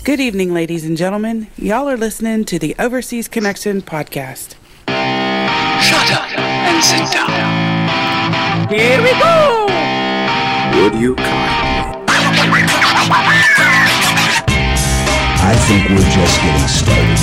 Good evening, ladies and gentlemen. Y'all are listening to the Overseas Connection podcast. Shut up and sit down. Here we go! Would you kindly? I think we're just getting started.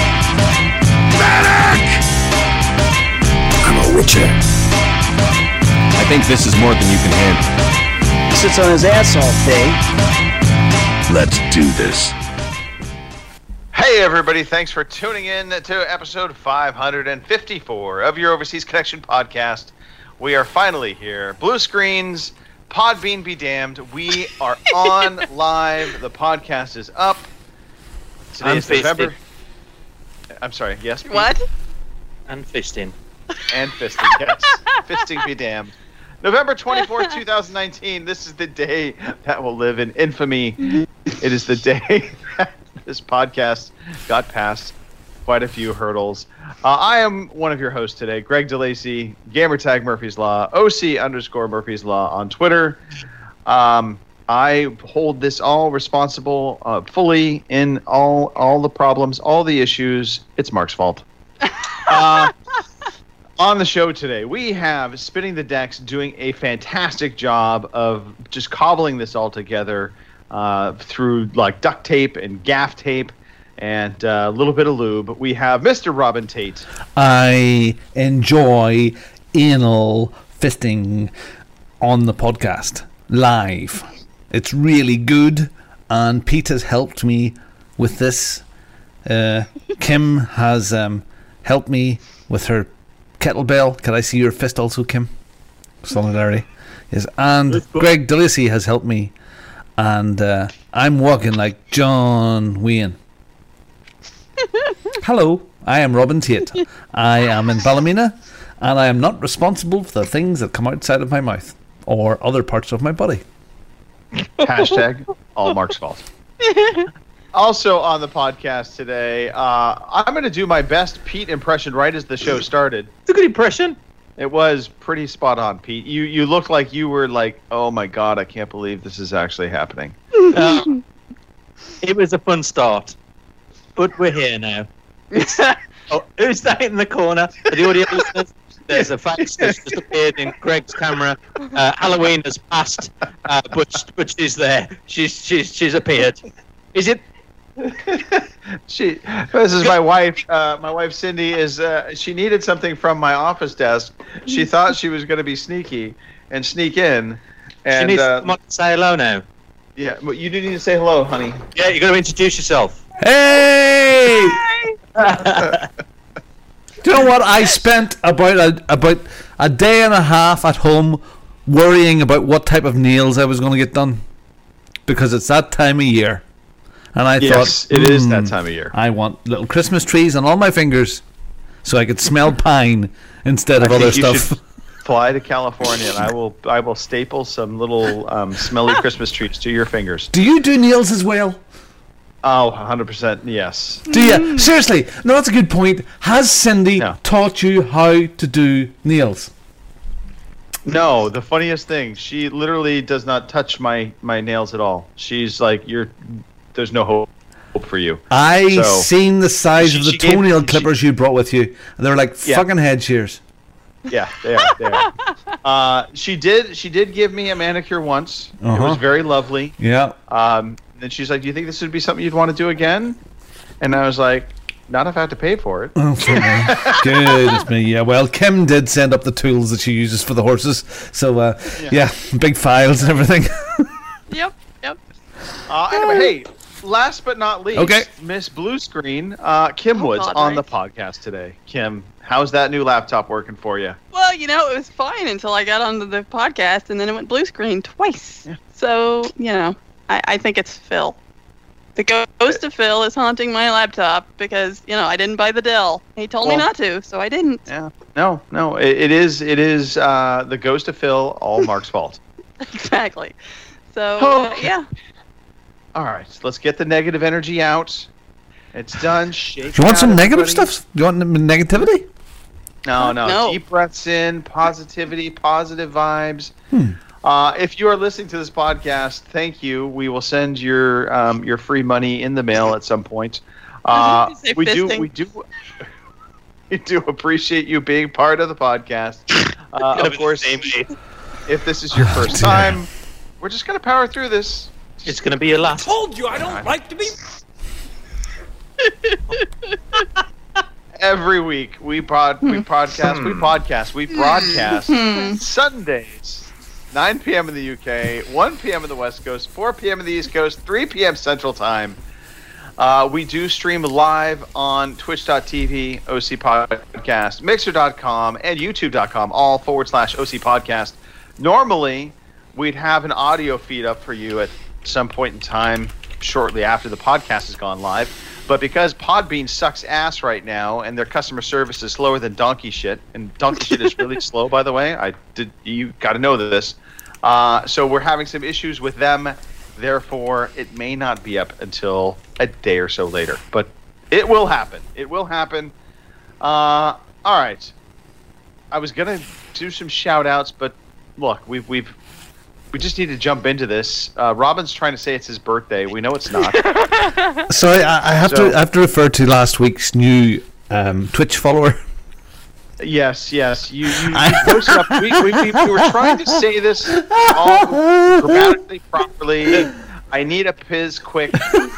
Medic! I'm a witcher. I think this is more than you can handle. He sits on his ass all day. Let's do this. Hey everybody, thanks for tuning in to episode 554 of your Overseas Connection podcast. We are finally here. Blue screens, Podbean be damned. We are on live. The podcast is up. Today is November. I'm sorry, yes? Pete? What? And fisting. And fisting, yes. Fisting be damned. November 24th, 2019. This is the day that will live in infamy. It is the day that this podcast got past quite a few hurdles. I am one of your hosts today, Greg DeLacy, gamertag Murphy's Law, OC_Murphy's Law on Twitter. I hold this all responsible fully in all the problems, all the issues. It's Mark's fault. On the show today, we have Spinning the Decks doing a fantastic job of just cobbling this all together through like duct tape and gaff tape and a little bit of lube. We have Mr. Robin Tate. I enjoy anal fisting on the podcast live. It's really good, and Pete has helped me with this. Kim has helped me with her kettlebell. Can I see your fist also, Kim? Solidarity. Yes, and Greg DeLacy has helped me, and I'm walking like John Wayne. Hello, I am Robin Tate. I am in Ballymena, and I am not responsible for the things that come outside of my mouth or other parts of my body. Hashtag all Mark's fault. Also on the podcast today, I'm going to do my best Pete impression right as the show started. It's a good impression. It was pretty spot on, Pete. You looked like you were like, oh my god, I can't believe this is actually happening. It was a fun start, but we're here now. Who's that in the corner? For the audio listeners, there's a fax that's just appeared in Greg's camera. Halloween has passed, but she's there. She's appeared. Is it? This is my wife. My wife Cindy is. She needed something from my office desk. She thought she was going to be sneaky and sneak in. And she needs someone to say hello now. Yeah, but you do need to say hello, honey. Yeah, you got to introduce yourself. Hey! Do you know what? I spent about a day and a half at home worrying about what type of nails I was going to get done, because it's that time of year. And I thought, it is that time of year. I want little Christmas trees on all my fingers so I could smell pine instead of other stuff. Should fly to California, and I will staple some little smelly Christmas trees to your fingers. Do you do nails as well? Oh, 100% yes. Do you? Seriously? No, that's a good point. Has Cindy taught you how to do nails? No, the funniest thing, she literally does not touch my nails at all. She's like, there's no hope for you. I seen the size of the toenail clippers you brought with you. They're like fucking head shears. Yeah, they are. She did give me a manicure once. It was very lovely. Yeah. Then she's like, "Do you think this would be something you'd want to do again?" And I was like, "Not if I have to pay for it." Oh, for me. Goodness me. Yeah. Well, Kim did send up the tools that she uses for the horses. So yeah, big files and everything. Yep. Anyway, hey. Last but not least, Miss Blue Screen, Kim Woods on the podcast today. Kim, how's that new laptop working for you? Well, it was fine until I got onto the podcast, and then it went blue screen twice. Yeah. So, I think it's Phil. The ghost of Phil is haunting my laptop because, I didn't buy the Dell. He told me not to, so I didn't. Yeah. No. It is the ghost of Phil, all Mark's fault. Exactly. So, yeah. All right, let's get the negative energy out. It's done. Do you want some negative stuff? Do you want negativity? No. Deep breaths in, positivity, positive vibes. If you are listening to this podcast, thank you. We will send your free money in the mail at some point. We do appreciate you being part of the podcast. Of course, if this is your first time, we're just gonna power through this. It's gonna be your last. Told you I don't like to be. Every week we broadcast Sundays, 9 p.m. in the UK, 1 p.m. in the West Coast, 4 p.m. in the East Coast, 3 p.m. Central Time. We do stream live on twitch.tv, OC Podcast, mixer.com, and youtube.com, all / OC Podcast. Normally, we'd have an audio feed up for you at some point in time shortly after the podcast has gone live. But because Podbean sucks ass right now and their customer service is slower than donkey shit, and donkey shit is really slow, by the way, you got to know this. So we're having some issues with them. Therefore, it may not be up until a day or so later. But it will happen. It will happen. All right. I was going to do some shout-outs, but look, we just need to jump into this. Robin's trying to say it's his birthday. We know it's not. Sorry, I have to refer to last week's new Twitch follower. Yes. You posted up. We were trying to say this all grammatically properly. I need a piz quick.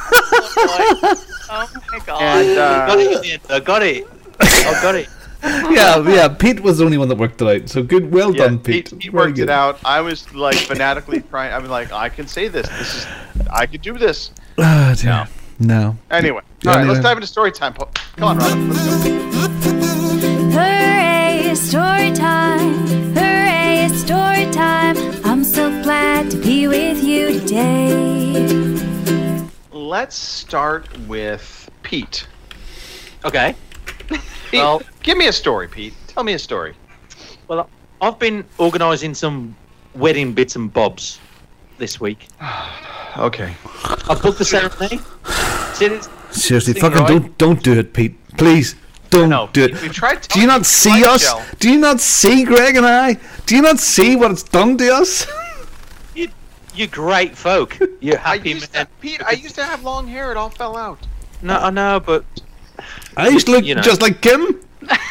Oh my god! And, I got it. I got it. Yeah. Pete was the only one that worked it out. So good, well done, Pete. He worked it out. I was like fanatically trying. I was like, I can say this. I could do this. Oh, dear. No. Anyway, all right. Let's dive into story time. Come on, Robin. Let's go. Hooray, it's story time. Hooray, it's story time. I'm so glad to be with you today. Let's start with Pete. Okay. Pete, well, give me a story, Pete. Tell me a story. Well, I've been organising some wedding bits and bobs this week. Okay. I booked the ceremony. Seriously, fucking don't do it, Pete. Please. Don't do it. We've tried. Do you not see us? Shell. Do you not see Greg and I? Do you not see what it's done to us? You're great folk. You're happy man. Pete, I used to have long hair. It all fell out. No, I know, but I used to look just like Kim.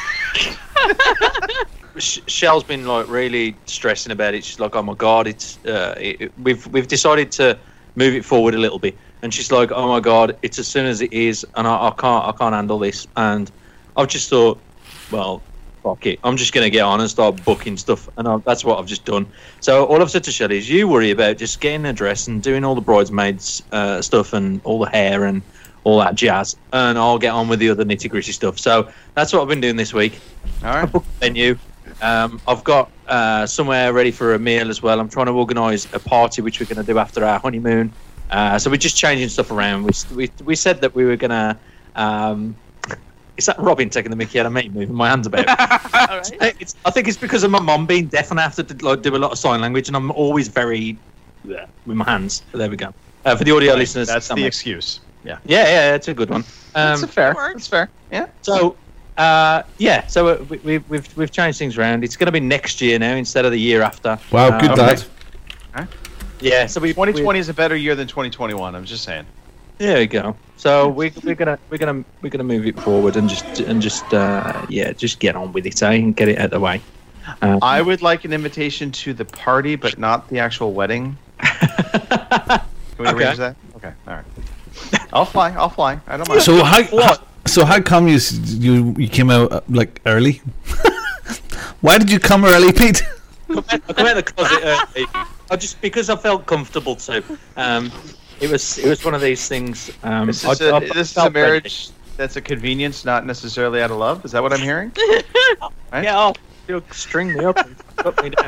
Shell's been like really stressing about it. She's like, "Oh my god, we've decided to move it forward a little bit." And she's like, "Oh my god, it's as soon as it is, and I can't handle this." And I've just thought, well, fuck it. I'm just gonna get on and start booking stuff, and that's what I've just done. So all I've said to Shelley is, you worry about just getting a dress and doing all the bridesmaids stuff and all the hair and all that jazz, and I'll get on with the other nitty gritty stuff. So that's what I've been doing this week. All right. I booked the venue. I've got somewhere ready for a meal as well. I'm trying to organise a party which we're going to do after our honeymoon. So we're just changing stuff around. We said that we were going to. Is that Robin taking the mickey out of me, moving my hands about? Right. I think it's because of my mum being deaf and I have to do a lot of sign language, and I'm always very with my hands. But there we go. For the audio listeners, that's the excuse. Yeah, it's a good one. That's fair. That's fair. Yeah. So, so we've changed things around. It's going to be next year now instead of the year after. Wow, good dad. Okay. Yeah, so 2020 is a better year than 2021. I'm just saying. There we go. So we're gonna move it forward and just get on with it, and get it out of the way. I would like an invitation to the party, but not the actual wedding. Can we arrange that? Okay, all right. I'll fly. I don't mind. So how come you came out like early? Why did you come early, Pete? I come out of the closet early. Just because I felt comfortable to. It was one of these things. This is a marriage that's a convenience, not necessarily out of love. Is that what I'm hearing? Right? Yeah, you'll string me up and put me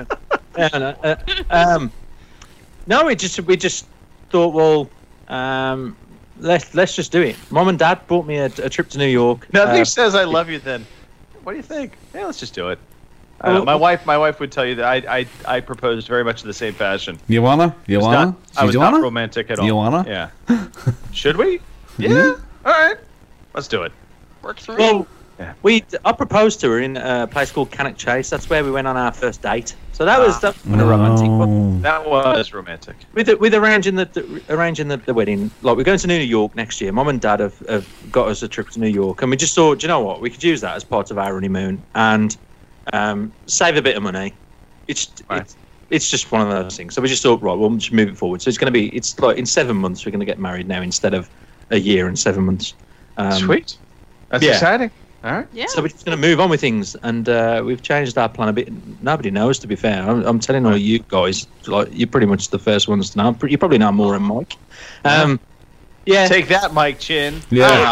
down. No, we just thought, well, let's just do it. Mom and Dad bought me a trip to New York. Nothing says I love you then. What do you think? Yeah, let's just do it. My wife would tell you that I proposed very much in the same fashion. You wanna? I was not romantic at all. You wanna? Yeah. Should we? Yeah. All right. Let's do it. Works for me. Well, I proposed to her in a place called Cannock Chase. That's where we went on our first date. So that was kind of romantic. But That was romantic. with arranging the wedding, like we're going to New York next year. Mum and Dad have got us a trip to New York, and we just thought, do you know what, we could use that as part of our honeymoon and save a bit of money. It's just one of those things. So we just thought, right, we'll just move it forward. So it's like in 7 months we're going to get married now instead of a year and 7 months. Sweet. That's exciting. All right. Yeah. So we're just going to move on with things, and we've changed our plan a bit. Nobody knows, to be fair. I'm telling all you guys, like you're pretty much the first ones to know. You probably know more than Mike. Yeah. Take that, Mike Chin. Yeah.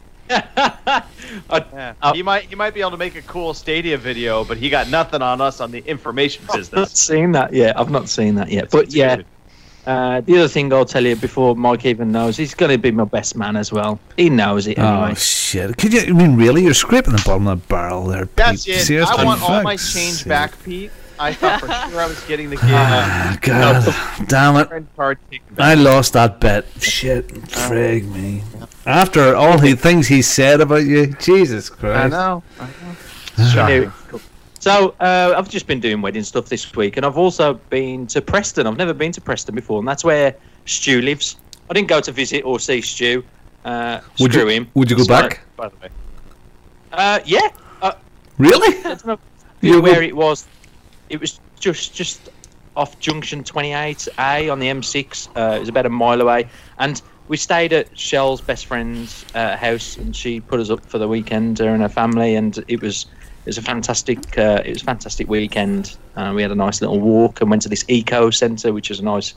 He might be able to make a cool Stadia video, but he got nothing on us on the information I've not business. seen that yet. But yeah. The other thing I'll tell you before Mike even knows, he's going to be my best man as well. He knows it anyway. Oh shit! Could you? I mean, really? You're scraping the bottom of the barrel there, Pete. That's it. Seriously? I want all my Fuck's change sake. back, Pete. I thought for sure I was getting the Ah, God, damn it! credit card taken I back. lost that bet. Shit, frig me. After all the things he said about you, Jesus Christ! I know. Anyway, cool. So I've just been doing wedding stuff this week, and I've also been to Preston. I've never been to Preston before, and that's where Stu lives. I didn't go to visit or see Stu. Screw him. Would you go back? By the way. Yeah. Really? I don't know You where go- it was. It was just off Junction 28A on the M6. It was about a mile away, and we stayed at Shell's best friend's house, and she put us up for the weekend, her and her family, and it was a fantastic weekend. We had a nice little walk and went to this eco centre, which was a nice,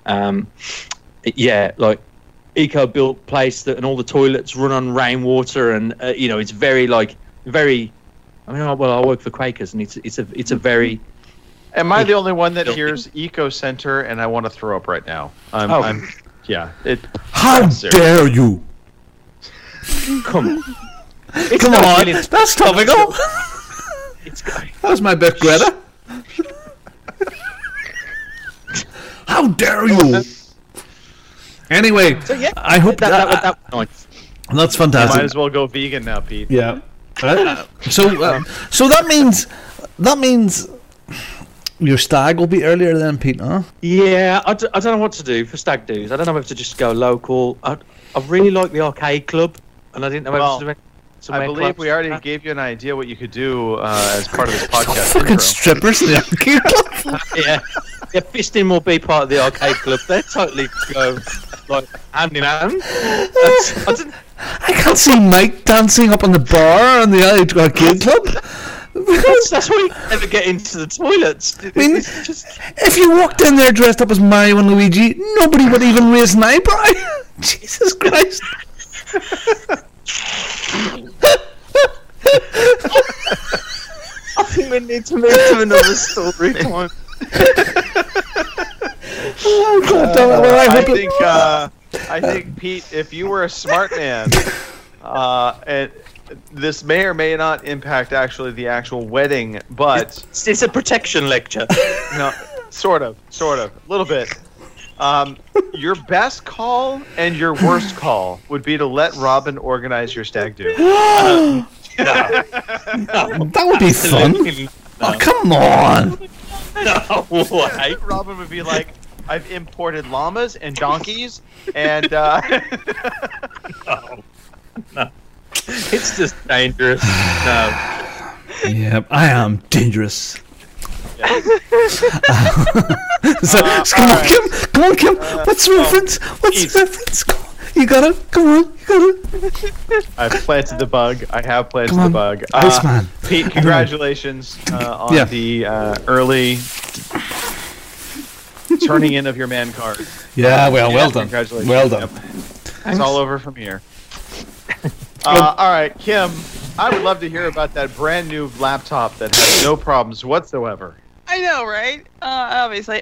like eco-built place and all the toilets run on rainwater, and it's very. I mean, I work for Quakers, and it's a very. Am I the only one that hears Eco Center and I want to throw up right now? Yeah. How dare you? Come on. Come on, that's topical. That was my bit, Greta. How dare you? Anyway, I hope that was nice. that's You fantastic. might as well go vegan now, Pete. Yeah. So that means your stag will be earlier than Pete, huh? Yeah, I don't know what to do for stag do's. I don't know whether to just go local. I really like the arcade club, and I didn't know whether to. I believe we already gave you an idea what you could do as part of this podcast. Fucking intro. strippers in the arcade club. Yeah, fisting will be part of the arcade club. They totally go like hand in hand. I can't see Mike dancing up on the bar on the arcade club. That's why you never get into the toilets. I mean, if you walked in there dressed up as Mario and Luigi, nobody would even raise an eyebrow. Jesus Christ. I think we need to move to another story time. Oh, God damn it. Well, I think, Pete, if you were a smart man, and this may or may not impact the actual wedding, but It's a protection lecture. no, sort of, a little bit. Your best call and your worst call would be to let Robin organize your stag do. that would be fun. Oh, come on. No way. Robin would be like, I've imported llamas and donkeys, and No. It's just dangerous. No. Yep, I am dangerous. So, come on, Kim. Come on, Kim. What's the reference? What's the reference? Come on. You got it. Come on. You got it. I've planted the bug. I have planted Come on, the bug. Iceman. Pete, congratulations on Yeah. the early turning in of your man card. Yeah, well done. Congratulations. Well done. Yep. It's all over from here. All right, Kim, I would love to hear about that brand new laptop that has no problems whatsoever. I know, right? Obviously.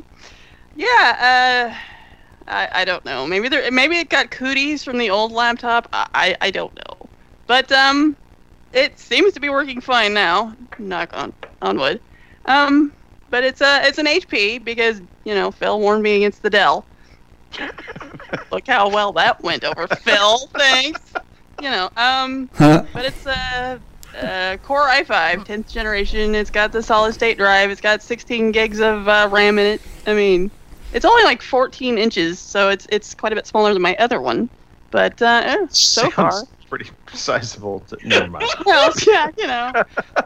I don't know. Maybe it got cooties from the old laptop. I don't know. But it seems to be working fine now. Knock on wood. But it's an HP because Phil warned me against the Dell. Look how well that went over, Phil. Thanks. But it's a Core i5, 10th generation. It's got the solid state drive. It's got 16 gigs of RAM in it. I mean, it's only like 14 inches, so it's quite a bit smaller than my other one. But so far, Sounds pretty sizable. Never mind. well, yeah,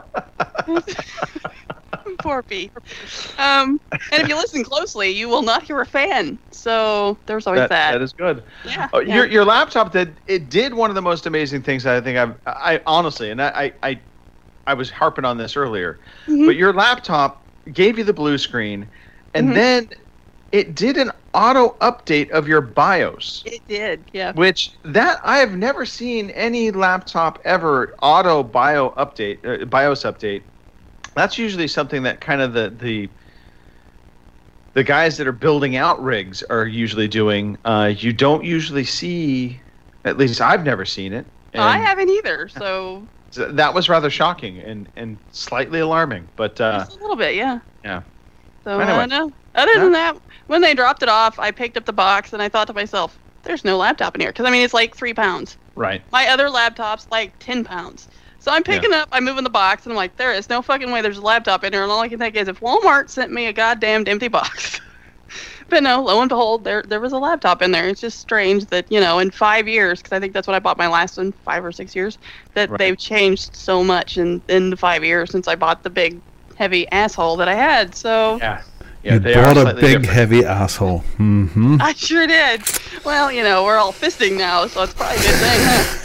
Poor Pete. And if you listen closely, you will not hear a fan. So there's always that. That is good. Yeah. Oh, your laptop did one of the most amazing things I think I honestly, and I was harping on this earlier, but your laptop gave you the blue screen, and then it did an auto update of your BIOS. It did, yeah. Which I have never seen any laptop ever auto BIOS update. That's usually something that kind of the guys that are building out rigs are usually doing. You don't usually see, at least I've never seen it. I haven't either, so that was rather shocking and slightly alarming. But just a little bit, yeah. Yeah. So anyway, no. Other than that, when they dropped it off, I picked up the box and I thought to myself, "There's no laptop in here," because I mean it's like 3 pounds. Right. My other laptop's like 10 pounds. So I'm picking up, I'm moving the box, and I'm like, there is no fucking way there's a laptop in here. And all I can think is if Walmart sent me a goddamn empty box. But no, lo and behold, there was a laptop in there. It's just strange that, in 5 years, because I think that's when I bought my last one, 5 or 6 years, that they've changed so much in the 5 years since I bought the big, heavy asshole that I had. So yeah, you bought a big, heavy asshole. Mm-hmm. I sure did. Well, we're all fisting now, so it's probably a good thing, huh?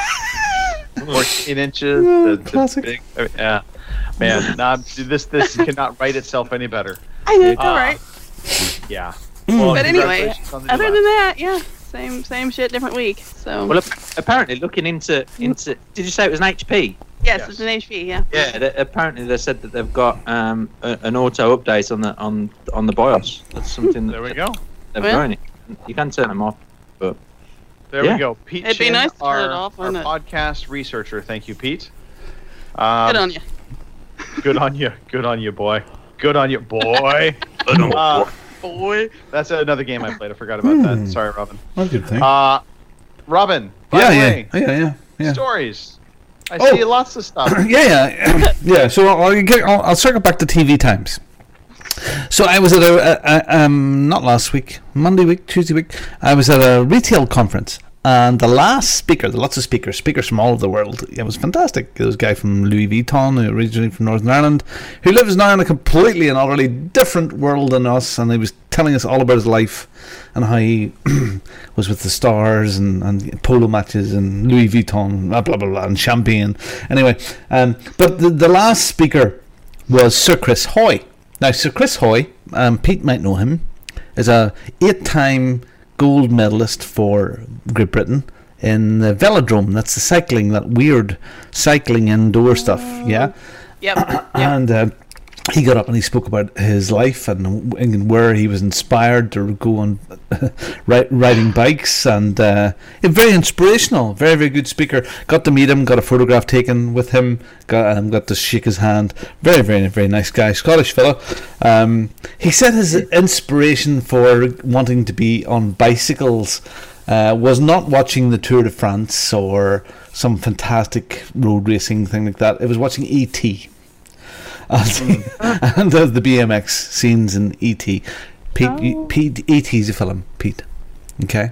14 inches. Classic. Big, yeah. Man, this cannot write itself any better. I know, all right. Yeah. Well, but anyway, other than that, yeah, same shit, different week. So. Well, apparently, looking into, did you say it was an HP? Yes, it's an HP. Yeah. Yeah. Apparently, they said that they've got an auto update on the BIOS. That's something. There we go. They've done it. You can turn them off, but. There we go. Pete It'd be Chin, nice to our turn it off, wouldn't it? podcast researcher. Thank you, Pete. Good on you. Good on you. Good on you, boy. Good on you, boy. Boy. That's another game I played. I forgot about that. Sorry, Robin. That's a good thing. Robin. By the way, yeah. Stories. I see lots of stuff. Yeah. So I'll circle back to TV times. So I was at not last week, Monday week, Tuesday week, I was at a retail conference, and the last speaker, lots of speakers from all over the world, it was fantastic. There was a guy from Louis Vuitton, originally from Northern Ireland, who lives now in a completely and utterly different world than us, and he was telling us all about his life and how he was with the stars and polo matches and Louis Vuitton, blah, blah, blah, blah, and champagne. Anyway, but the last speaker was Sir Chris Hoy. Now, Sir Chris Hoy, Pete might know him, is a 8-time gold medalist for Great Britain in the velodrome. That's the cycling, that weird cycling indoor stuff, yeah? Yep. And he got up and he spoke about his life and where he was inspired to go on riding bikes, and very inspirational, very, very good speaker. Got to meet him, got a photograph taken with him, got to shake his hand. Very, very, very nice guy, Scottish fellow. He said his inspiration for wanting to be on bicycles was not watching the Tour de France or some fantastic road racing thing like that. It was watching E.T. and the BMX scenes in E.T. Pete, E.T.'s a film, Pete. Okay.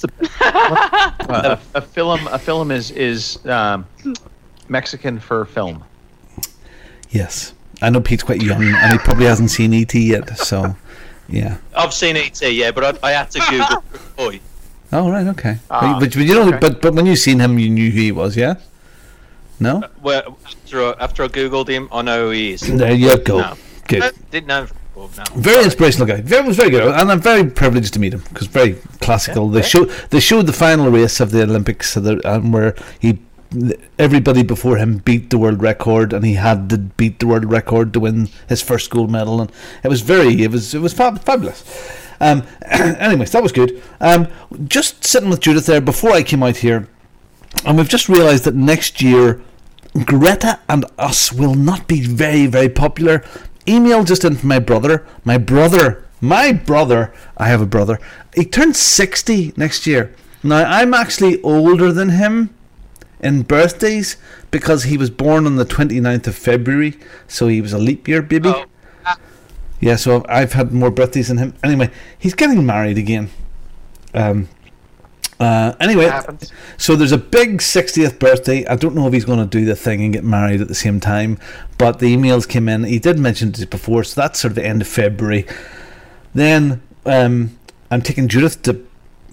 A film is Mexican for film. Yes, I know Pete's quite young and he probably hasn't seen E.T. yet. So, yeah. I've seen E.T. Yeah, but I had to Google Boy. Oh right, okay. But you know, but when you seen him, you knew who he was, yeah. No? Well, after I googled him, I know who he is. There you go. No. Good. I didn't know him before, no. Very inspirational guy. Was very good, and I'm very privileged to meet him because very classical. They showed the final race of the Olympics, where everybody before him beat the world record, and he had to beat the world record to win his first gold medal, and it was fabulous. Anyways, that was good. Just sitting with Judith there before I came out here. And we've just realised that next year Greta and Us will not be very, very popular. Email just in from my brother. My brother, I have a brother. He turns 60 next year. Now, I'm actually older than him, in birthdays because he was born on the 29th of February, so he was a leap year baby. Oh. Yeah, so I've had more birthdays than him. Anyway, he's getting married again. Anyway, happens. so there's a big 60th birthday. I don't know if he's going to do the thing and get married at the same time, but the emails came in. He did mention it before, so that's sort of the end of February. Then I'm taking Judith to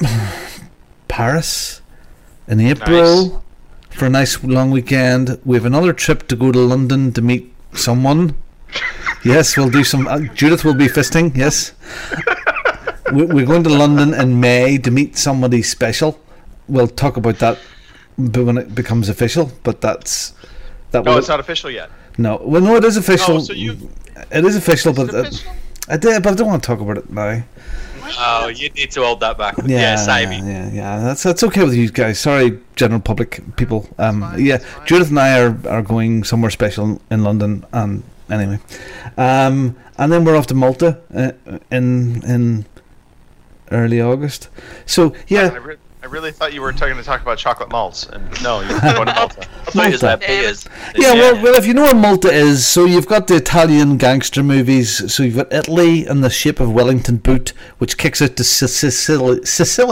Paris in April for a nice long weekend. We have another trip to go to London to meet someone. Yes, we'll do some. Judith will be fisting. Yes, we're going to London in May to meet somebody special. We'll talk about that when it becomes official. But that's that. No, it's not official yet. No, well, no, it is official. Oh, so it is official, but official? I don't want to talk about it now. Oh, you need to hold that back. Yeah, save yeah. That's okay with you guys. Sorry, general public people. Yeah, Judith and I are going somewhere special in London, and anyway, and then we're off to Malta in early August. So yeah, I really thought you were going to talk about chocolate malts, and no, you're going to Malta. Yeah, well, if you know where Malta is, so you've got the Italian gangster movies, so you've got Italy and The Shape of Wellington Boot, which kicks out to Sicily.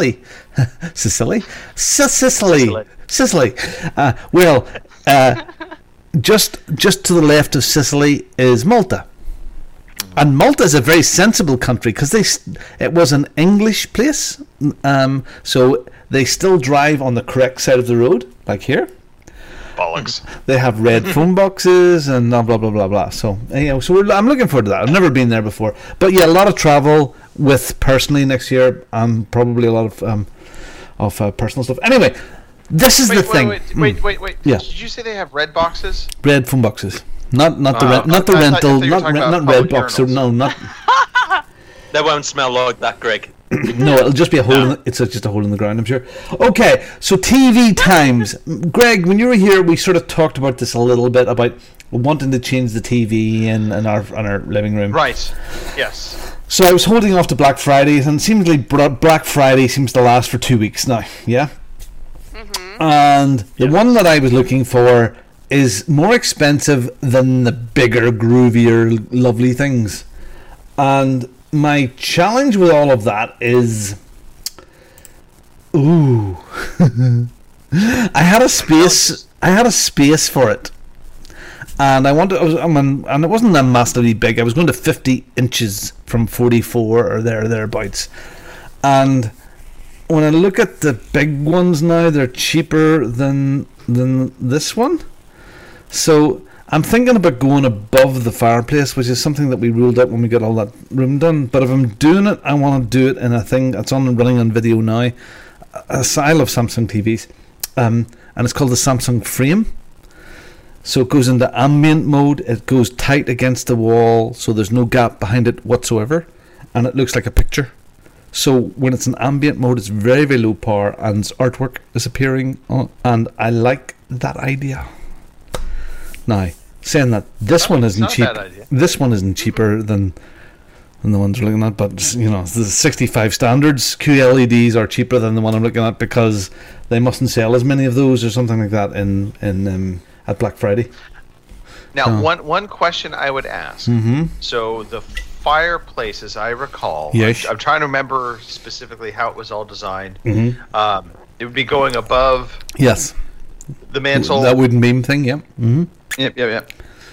Just to the left of Sicily is Malta. And Malta is a very sensible country because it was an English place, so they still drive on the correct side of the road, like here. Bollocks. They have red phone boxes and blah blah blah blah. So I'm looking forward to that. I've never been there before, but yeah, a lot of travel with personally next year, and probably a lot of personal stuff. Anyway, this is the thing. Wait. Yeah. Did you say they have red boxes? Red phone boxes. Not the rental, not red box. No, not. They won't smell like that, Greg. No, it'll just be a hole. It's just a hole in the ground, I'm sure. Okay, so TV times. Greg, when you were here, we sort of talked about this a little bit about wanting to change the TV in our living room. Right. Yes. So I was holding off to Black Friday, and seemingly Black Friday seems to last for 2 weeks now. Yeah. Mm-hmm. And the one that I was looking for is more expensive than the bigger, groovier, lovely things. And my challenge with all of that is, I had a space for it, and and it wasn't that massively big. I was going to 50 inches from 44 or thereabouts, and when I look at the big ones now, they're cheaper than this one. So I'm thinking about going above the fireplace, which is something that we ruled out when we got all that room done. But if I'm doing it, I want to do it in a thing that's running on video now. I love Samsung TVs, and it's called the Samsung Frame. So it goes into ambient mode. It goes tight against the wall, so there's no gap behind it whatsoever, and it looks like a picture. So when it's in ambient mode, it's very, very low power, and artwork is appearing on, and I like that idea. Now, saying that, this one isn't cheap. This one isn't cheaper than the ones we're looking at, but the 65 standards QLEDs are cheaper than the one I'm looking at because they mustn't sell as many of those or something like that in at Black Friday. Now, one question I would ask. Mm-hmm. So the fireplace, as I recall, yes. I'm trying to remember specifically how it was all designed. Mm-hmm. It would be going above. Yes. The mantle. That wooden beam thing, yeah. Mm-hmm. Yep.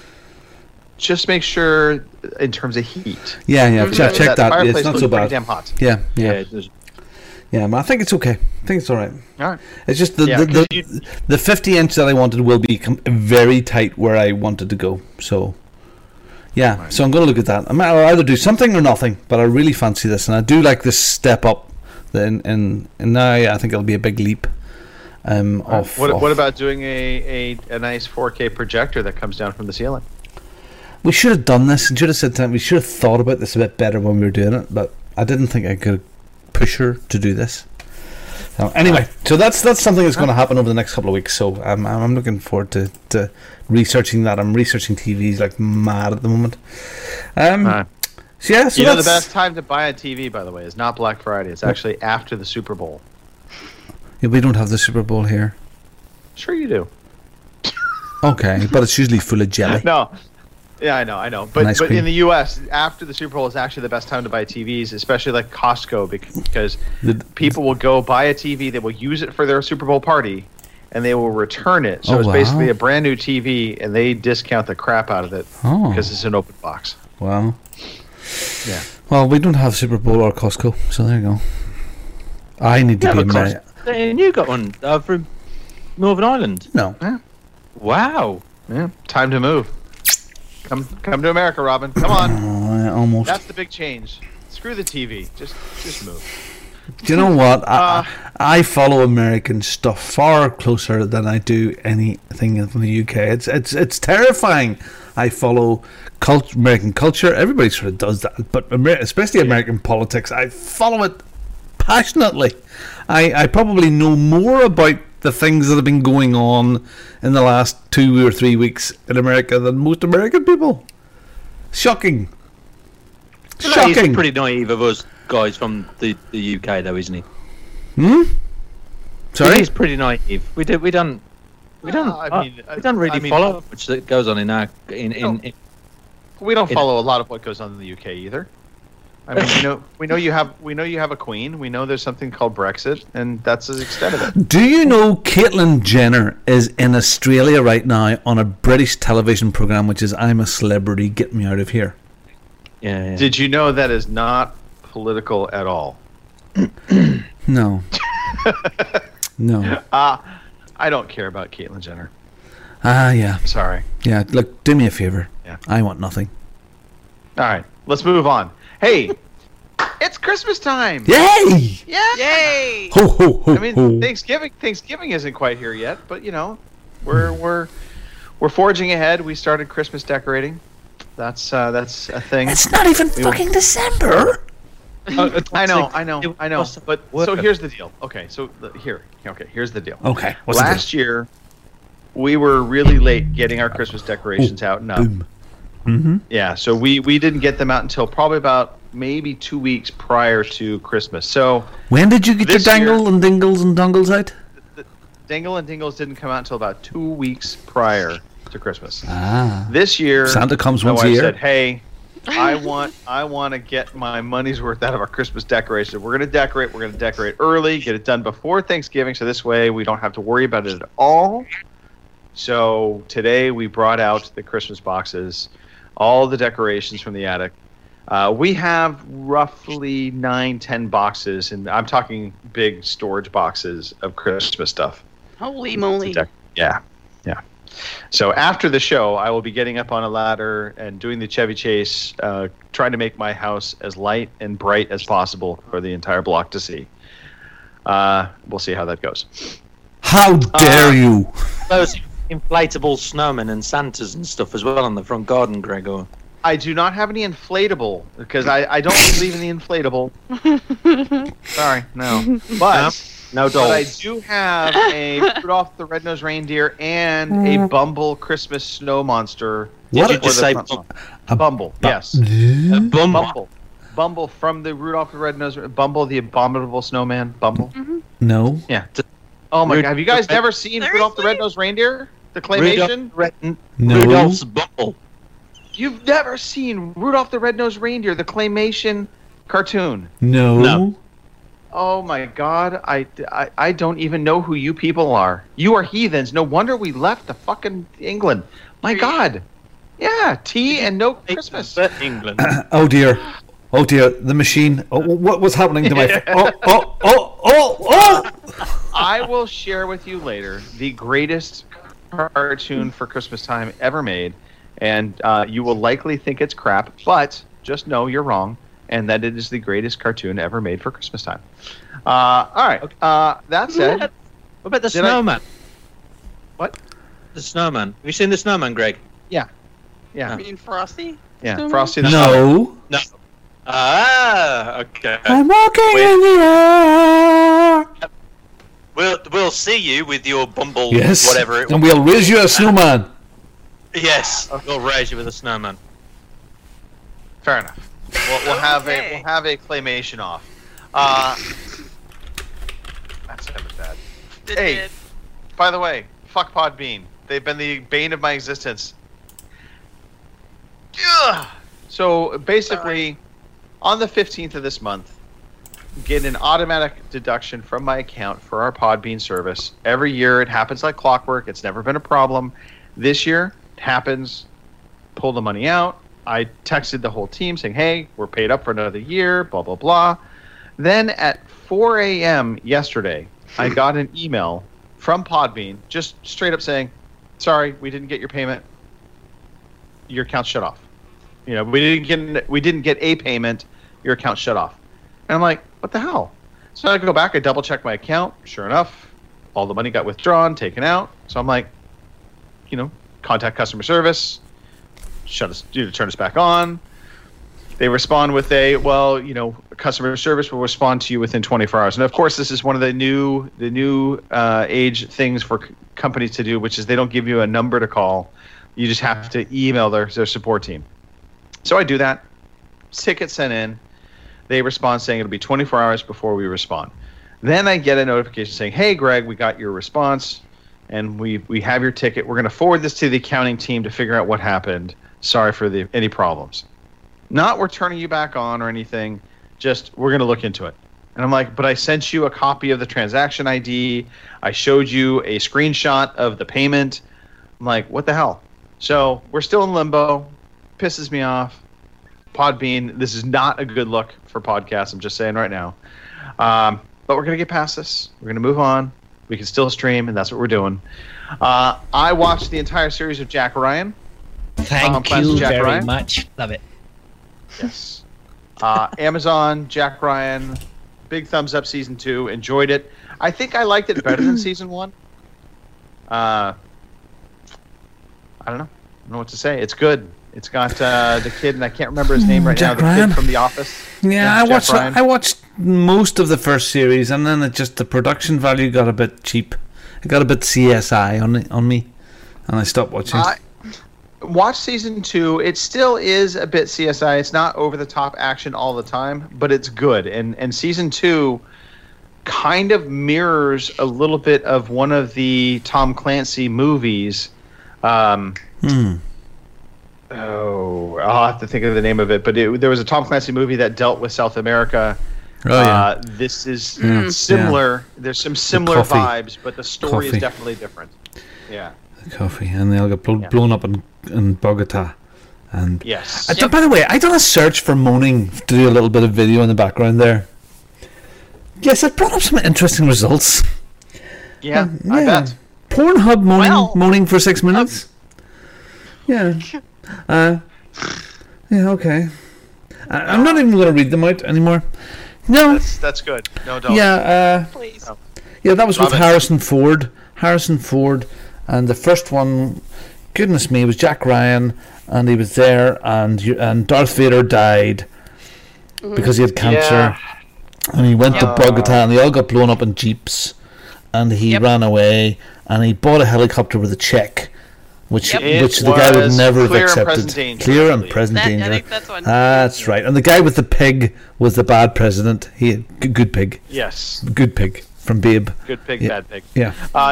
Just make sure in terms of heat. Yeah. Mm-hmm. Check that. It's not so bad. Damn hot. Yeah. Yeah, but I think it's okay. I think it's all right. All right. It's just the 50-inch that I wanted will be very tight where I wanted to go. So, yeah. Right. So I'm going to look at that. I'll either do something or nothing, but I really fancy this, and I do like this step up. And now I think it'll be a big leap. What about doing a nice 4K projector that comes down from the ceiling? We should have done this and should have said we should have thought about this a bit better when we were doing it, but I didn't think I could push her to do this. Anyway, so that's something that's going to happen over the next couple of weeks. So I'm looking forward to researching that. I'm researching TVs like mad at the moment. So yeah, so the best time to buy a TV, by the way, is not Black Friday. It's actually after the Super Bowl. Yeah, we don't have the Super Bowl here. Sure you do. Okay, but it's usually full of jelly. No. Yeah, I know. And But ice but cream. in the U.S., after the Super Bowl is actually the best time to buy TVs, especially like Costco, because people will go buy a TV, they will use it for their Super Bowl party, and they will return it. So Oh, it's wow. basically a brand new TV, and they discount the crap out of it Oh. because it's an open box. Wow. Yeah. Well, we don't have Super Bowl or Costco, so there you go. I need to Yeah, be of course. American. And you got one from Northern Ireland. No. Wow. Yeah. Time to move. Come to America, Robin. Come on. Oh, I almost. That's the big change. Screw the TV. Just move. Do you know what? I follow American stuff far closer than I do anything from the UK. It's terrifying. I follow American culture. Everybody sort of does that, but especially American politics, I follow it passionately. I probably know more about the things that have been going on in the last 2 or 3 weeks in America than most American people. Shocking. He's Shocking. pretty naive of us guys from the UK, though, isn't he? Sorry? He's pretty naive. We don't really follow much that goes on in our in. We don't follow a lot of what goes on in the UK either. I mean, we know you have a queen. We know there's something called Brexit, and that's the extent of it. Do you know Caitlyn Jenner is in Australia right now on a British television program, which is "I'm a Celebrity, Get Me Out of Here"? Yeah. Did you know that is not political at all? No. No. I don't care about Caitlyn Jenner. Yeah. Sorry. Yeah. Look, do me a favor. Yeah. I want nothing. All right, let's move on. Hey, it's Christmas time. Yay! Yeah. Yay! Ho ho ho I mean, ho. Thanksgiving isn't quite here yet, but we're forging ahead. We started Christmas decorating. That's a thing. It's not even fucking December. I know. But so here's the deal. Okay, so here's the deal. Okay. Last year, we were really late getting our Christmas decorations out and up. Boom. Mm-hmm. Yeah, so we didn't get them out until probably about maybe 2 weeks prior to Christmas. So When did you get your This year- dangle and dingles and dongles out? Dangle and Dingles didn't come out until about 2 weeks prior to Christmas. Ah. This year, Santa comes my once a wife year. said, "Hey, I want to get my money's worth out of our Christmas decoration. We're gonna decorate. We're gonna decorate early, get it done before Thanksgiving, so this way we don't have to worry about it at all." So today we brought out the Christmas boxes, all the decorations from the attic. We have roughly 9-10 boxes, and I'm talking big storage boxes of Christmas stuff. Holy moly! Yeah. So after the show, I will be getting up on a ladder and doing the Chevy Chase, trying to make my house as light and bright as possible for the entire block to see. We'll see how that goes. How dare you? Those inflatable snowmen and Santas and stuff as well on the front garden, Gregor. I do not have any inflatable because I don't believe in the inflatable. Sorry, no. But No But I dolls. do have a Rudolph the Red-Nosed Reindeer and a Bumble Christmas Snow Monster. Did you for just the say front lawn. A Bumble? Yes. Bumble. Bumble from the Rudolph the Red-Nosed Bumble, the Abominable Snowman. Bumble. No. Yeah. Oh my Rud- God! Have you guys never seen Rudolph the Seriously? Red-Nosed Reindeer? The claymation? No. Rudolph's Bumble. You've never seen Rudolph the Red-Nosed Reindeer, the claymation cartoon? No. No. Oh my God! I don't even know who you people are. You are heathens. No wonder we left the fucking England. My God. Yeah, tea and no Christmas. England. Oh dear. Oh dear. The machine. Oh, what was happening to my? Oh. I will share with you later the greatest cartoon for Christmas time ever made, and you will likely think it's crap, but just know you're wrong, and that it is the greatest cartoon ever made for Christmas time. All right. That said, What about the Did I- snowman? What? The snowman. Have you seen the snowman, Greg? yeah, I mean, Frosty. yeah, Snowman? Frosty the Snowman. No. Ah, okay. I'm walking in the air. We'll see you with your Bumble, Yes. whatever it And was. we'll raise you a snowman. Yes, we'll raise you with a snowman. Fair enough. We'll have Okay. a claymation off. That's never bad. Did Hey. it. By the way, fuck Podbean. They've been the bane of my existence. Ugh. So basically, on the 15th of this month, get an automatic deduction from my account for our Podbean service. Every year it happens like clockwork. It's never been a problem. This year it happens. Pull the money out. I texted the whole team saying, hey, we're paid up for another year, blah, blah, blah. Then at 4 a.m. yesterday, I got an email from Podbean just straight up saying, sorry, we didn't get your payment. Your account's shut off. You know, we didn't get a payment. Your account's shut off. And I'm like, what the hell? So I go back, I double check my account. Sure enough, all the money got withdrawn, taken out. So I'm like, contact customer service, turn us back on. They respond with customer service will respond to you within 24 hours. And of course, this is one of the new age things for companies to do, which is they don't give you a number to call. You just have to email their support team. So I do that. Ticket sent in. They respond saying it'll be 24 hours before we respond. Then I get a notification saying, hey, Greg, we got your response, and we have your ticket. We're going to forward this to the accounting team to figure out what happened. Sorry for any problems. Not we're turning you back on or anything, just we're going to look into it. And I'm like, but I sent you a copy of the transaction ID. I showed you a screenshot of the payment. I'm like, what the hell? So we're still in limbo. Pisses me off. Podbean, this is not a good look for podcasts, I'm just saying right now. But we're going to get past this. We're going to move on. We can still stream, and that's what we're doing. I watched the entire series of Jack Ryan. Thank you very much. Love it. Yes. Amazon, Jack Ryan, big thumbs up season 2. Enjoyed it. I think I liked it better than season 1. I don't know. I don't know what to say. It's good. It's got the kid, and I can't remember his name right Jack now. The Ryan? kid from The Office. Yeah, Jack Ryan. I watched most of the first series, and then the production value got a bit cheap. It got a bit CSI on me, and I stopped watching. Watch season 2. It still is a bit CSI. It's not over the top action all the time, but it's good. And season 2 kind of mirrors a little bit of one of the Tom Clancy movies. Oh, I'll have to think of the name of it. But there was a Tom Clancy movie that dealt with South America. Oh, yeah. This is similar. Yeah. There's some similar vibes, but the story is definitely different. Yeah. Coffee, and they all got blown up in Bogota. And yes. By the way, I done a search for moaning to do a little bit of video in the background there. Yes, it brought up some interesting results. Yeah, I bet. Pornhub moaning for 6 minutes. Yeah. Yeah, okay. I'm not even going to read them out anymore. No. That's good. No, don't. Yeah, please. Yeah, that was with Harrison Ford. Harrison Ford, and the first one, goodness me, was Jack Ryan, and he was there, and Darth Vader died because he had cancer, and he went to Bogota, and they all got blown up in jeeps, and he ran away, and he bought a helicopter with a check. Which the guy would never have accepted. Clear and present danger. I think that's one. That's right. And the guy with the pig was the bad president. He good pig. Yes. Good pig from Babe. Good pig, bad pig. Yeah.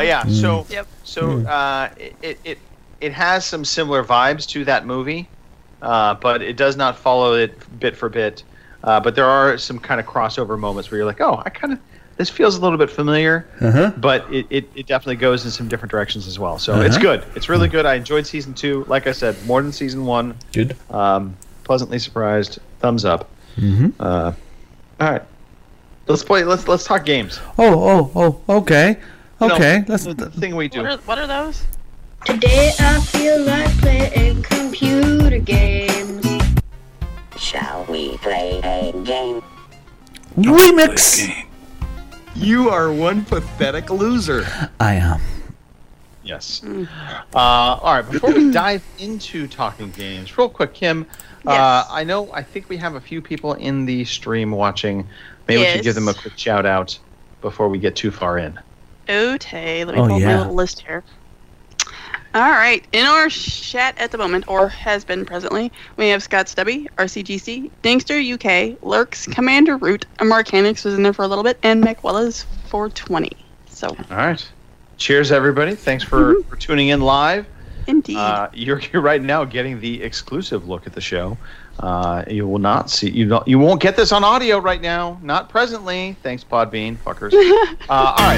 It has some similar vibes to that movie, but it does not follow it bit for bit. But there are some kind of crossover moments where you're like, oh, this feels a little bit familiar, but it definitely goes in some different directions as well. So it's good. It's really good. I enjoyed season 2. Like I said, more than season 1. Good. Pleasantly surprised. Thumbs up. All right. Let's play. Let's talk games. Oh. Okay. Okay. That's the thing we do. What are those? Today I feel like playing computer games. Shall we play a game? Remix. You are one pathetic loser. I am. Yes. All right. Before we dive into talking games, real quick, Kim. Yes. I think we have a few people in the stream watching. Maybe we should give them a quick shout out before we get too far in. Okay. Let me pull my little list here. All right. In our chat at the moment, or has been presently, we have Scott Stubby, RCGC, Dingster UK, Lurks, Commander Root, Mark Hanix was in there for a little bit, and McWellas 420. So. All right. Cheers, everybody. Thanks for tuning in live. Indeed. You're right now getting the exclusive look at the show. You will not see. You won't get this on audio right now. Not presently. Thanks, Podbean fuckers. All right.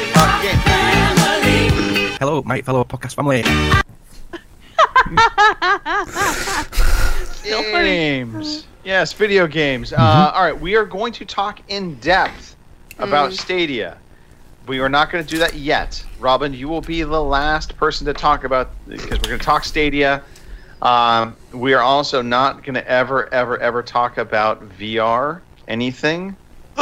Hello, my fellow podcast family. Games. Yes, video games. All right, we are going to talk in depth about Stadia. We are not going to do that yet. Robin, you will be the last person to talk about, because we're going to talk Stadia. We are also not going to ever talk about VR anything.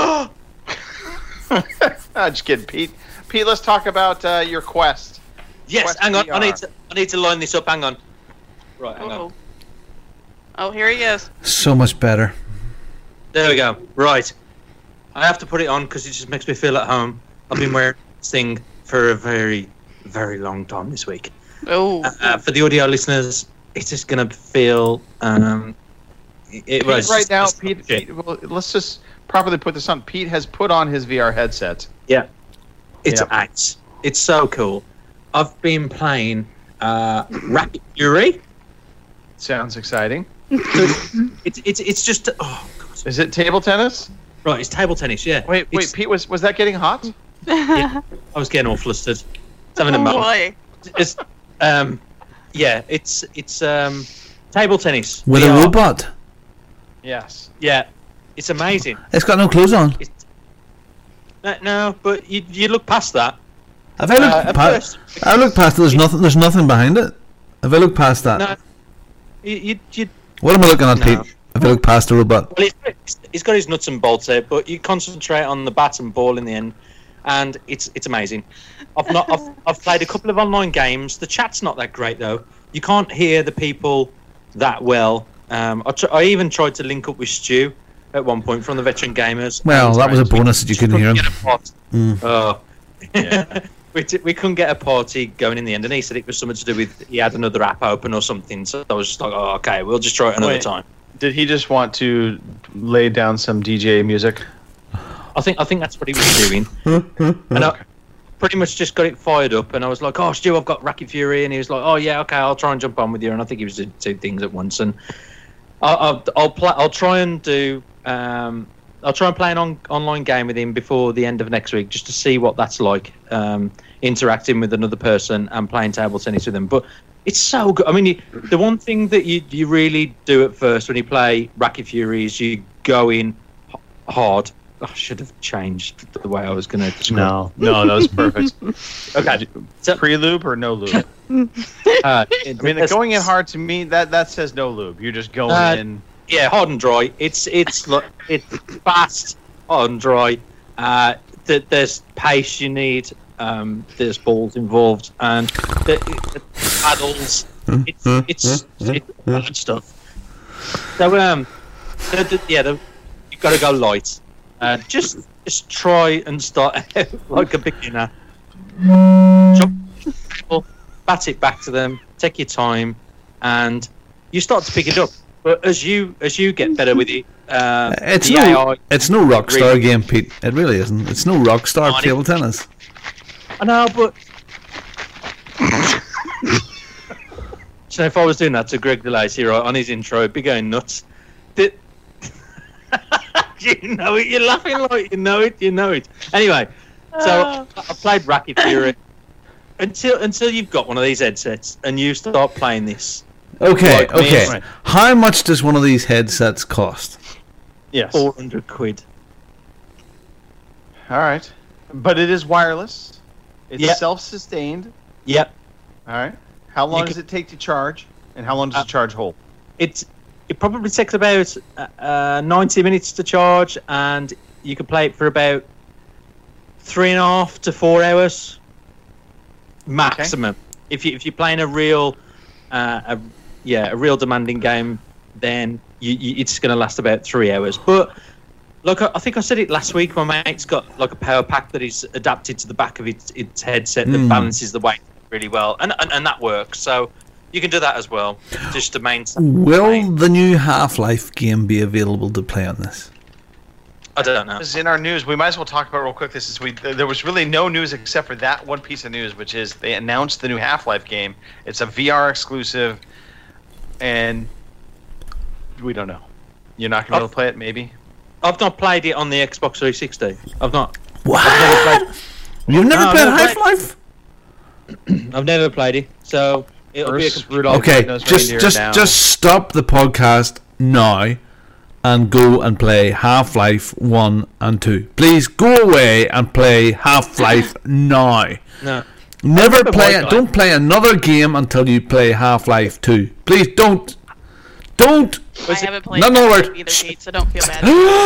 Just kidding, Pete. Pete, let's talk about your Quest. Yes, Quest hang on. VR. I need to line this up. Hang on. Right, hang on. Oh, here he is. So much better. There we go. Right. I have to put it on because it just makes me feel at home. I've been wearing this thing for a very, very long time this week. Oh. For the audio listeners, it's just going to feel... Pete, right now, Pete, well, let's just properly put this on. Pete has put on his VR headset. Yeah. It's ace. It's so cool. I've been playing Rapid Fury. Sounds exciting. It's just... Oh, God. Is it table tennis? Right, it's table tennis, yeah. Wait, Pete, was that getting hot? Yeah, I was getting all flustered. It's having a moment. Boy. It's it's table tennis With VR. a robot. Yes. Yeah, it's amazing. It's got no clothes on. No, but you look past that. If I look past, I look past it. There's nothing behind it. If I look past that, No, you what am I looking at, No. Pete? If I look past the robot, well, he's got his nuts and bolts out, but you concentrate on the bat and ball in the end, and it's amazing. I've played a couple of online games. The chat's not that great though. You can't hear the people that well. I even tried to link up with Stu at one point from the Veteran Gamers. well, that was a bonus that you couldn't hear him. Oh, yeah. We couldn't get a party going in the end, and he said it was something to do with he had another app open or something. So I was just like, oh, okay, we'll just try it another time. Did he just want to lay down some DJ music? I think that's what he was doing. And I pretty much just got it fired up, and I was like, "Oh, Stu, I've got Rapid Fury," and he was like, "Oh yeah, okay, I'll try and jump on with you." And I think he was doing two things at once, and I'll try and do. I'll try and play an online game with him before the end of next week, just to see what that's like, interacting with another person and playing table tennis with them. But it's so good. I mean, the one thing that you really do at first when you play Rapid Fury is you go in hard. I should have changed the way I was going to describe. No, that was perfect. Okay, so, pre-lube or no lube? I mean, going in hard to me that says no lube. You're just going in. Yeah, hard and dry. It's fast, hard and dry. There's pace you need. There's balls involved, and the paddles. It's bad stuff. So you've got to go light. Just try and start out like a beginner. Bat it back to them. Take your time, and you start to pick it up. But as you get better with it, it's AI no Rockstar game, Pete. It really isn't. It's no Rockstar table tennis. I know, but so if I was doing that to Greg DeLacy right on his intro, it'd be going nuts. You know it. You're laughing like you know it. Anyway, so I played Rapid Fury until you've got one of these headsets and you start playing this. Okay. Right. How much does one of these headsets cost? Yes, £400. All right, but it is wireless. It's self-sustained. Yep. All right. How long does it take to charge, and how long does the charge hold? It probably takes about 90 minutes to charge, and you can play it for about 3.5 to 4 hours maximum. Okay. If you're playing a real demanding game, then it's going to last about 3 hours. But look, I think I said it last week. My mate's got like a power pack that is adapted to the back of its headset that balances the weight really well, and that works. So you can do that as well, just to maintain. Will the new Half-Life game be available to play on this? I don't know. This is in our news. We might as well talk about it real quick. There was really no news except for that one piece of news, which is they announced the new Half-Life game. It's a VR exclusive, and we don't know. You're not going to be able to play it, maybe? I've not played it on the Xbox 360. I've not. What? You've never played Half-Life? I've never played it, so it'll be a complete. Okay, just stop the podcast now and go and play Half-Life 1 and 2. Please go away and play Half-Life now. No. Never play it. Don't play another game until you play Half-Life 2. Please don't. Don't. I haven't played None more. either, Pete, so don't feel bad.